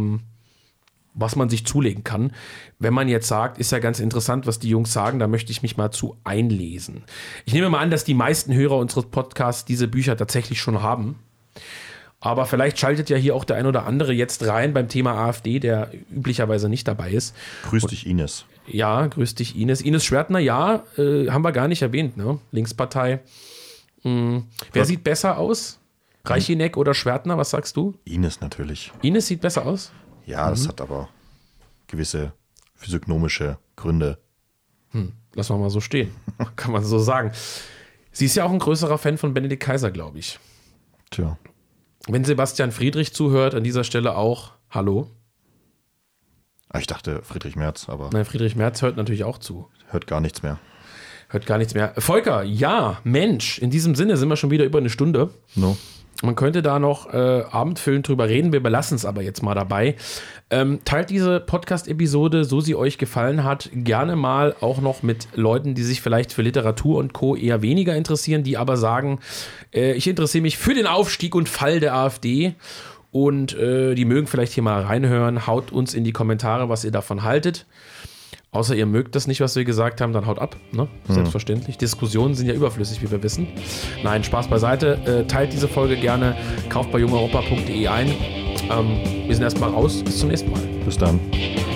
was man sich zulegen kann. Wenn man jetzt sagt, ist ja ganz interessant, was die Jungs sagen, da möchte ich mich mal zu einlesen. Ich nehme mal an, dass die meisten Hörer unseres Podcasts diese Bücher tatsächlich schon haben. Aber vielleicht schaltet ja hier auch der ein oder andere jetzt rein beim Thema AfD, der üblicherweise nicht dabei ist. Grüß dich, Ines. Ja, grüß dich, Ines. Ines Schwertner, ja, haben wir gar nicht erwähnt, ne? Linkspartei. Wer sieht besser aus? Reichineck oder Schwertner, was sagst du? Ines natürlich. Ines sieht besser aus? Ja, das hat aber gewisse physiognomische Gründe. Lass mal so stehen, kann man so sagen. Sie ist ja auch ein größerer Fan von Benedikt Kaiser, glaube ich. Tja. Wenn Sebastian Friedrich zuhört, an dieser Stelle auch, hallo. Ich dachte Friedrich Merz, aber... Nein, Friedrich Merz hört natürlich auch zu. Hört gar nichts mehr. Volker, ja, Mensch, in diesem Sinne sind wir schon wieder über eine Stunde. No. Man könnte da noch abendfüllend drüber reden, wir belassen es aber jetzt mal dabei. Teilt diese Podcast-Episode, so sie euch gefallen hat, gerne mal auch noch mit Leuten, die sich vielleicht für Literatur und Co. eher weniger interessieren, die aber sagen, ich interessiere mich für den Aufstieg und Fall der AfD und die mögen vielleicht hier mal reinhören. Haut uns in die Kommentare, was ihr davon haltet. Außer ihr mögt das nicht, was wir gesagt haben, dann haut ab. Ne? Selbstverständlich. Diskussionen sind ja überflüssig, wie wir wissen. Nein, Spaß beiseite. Teilt diese Folge gerne. Kauft bei jungeuropa.de ein. Wir sind erstmal raus. Bis zum nächsten Mal. Bis dann.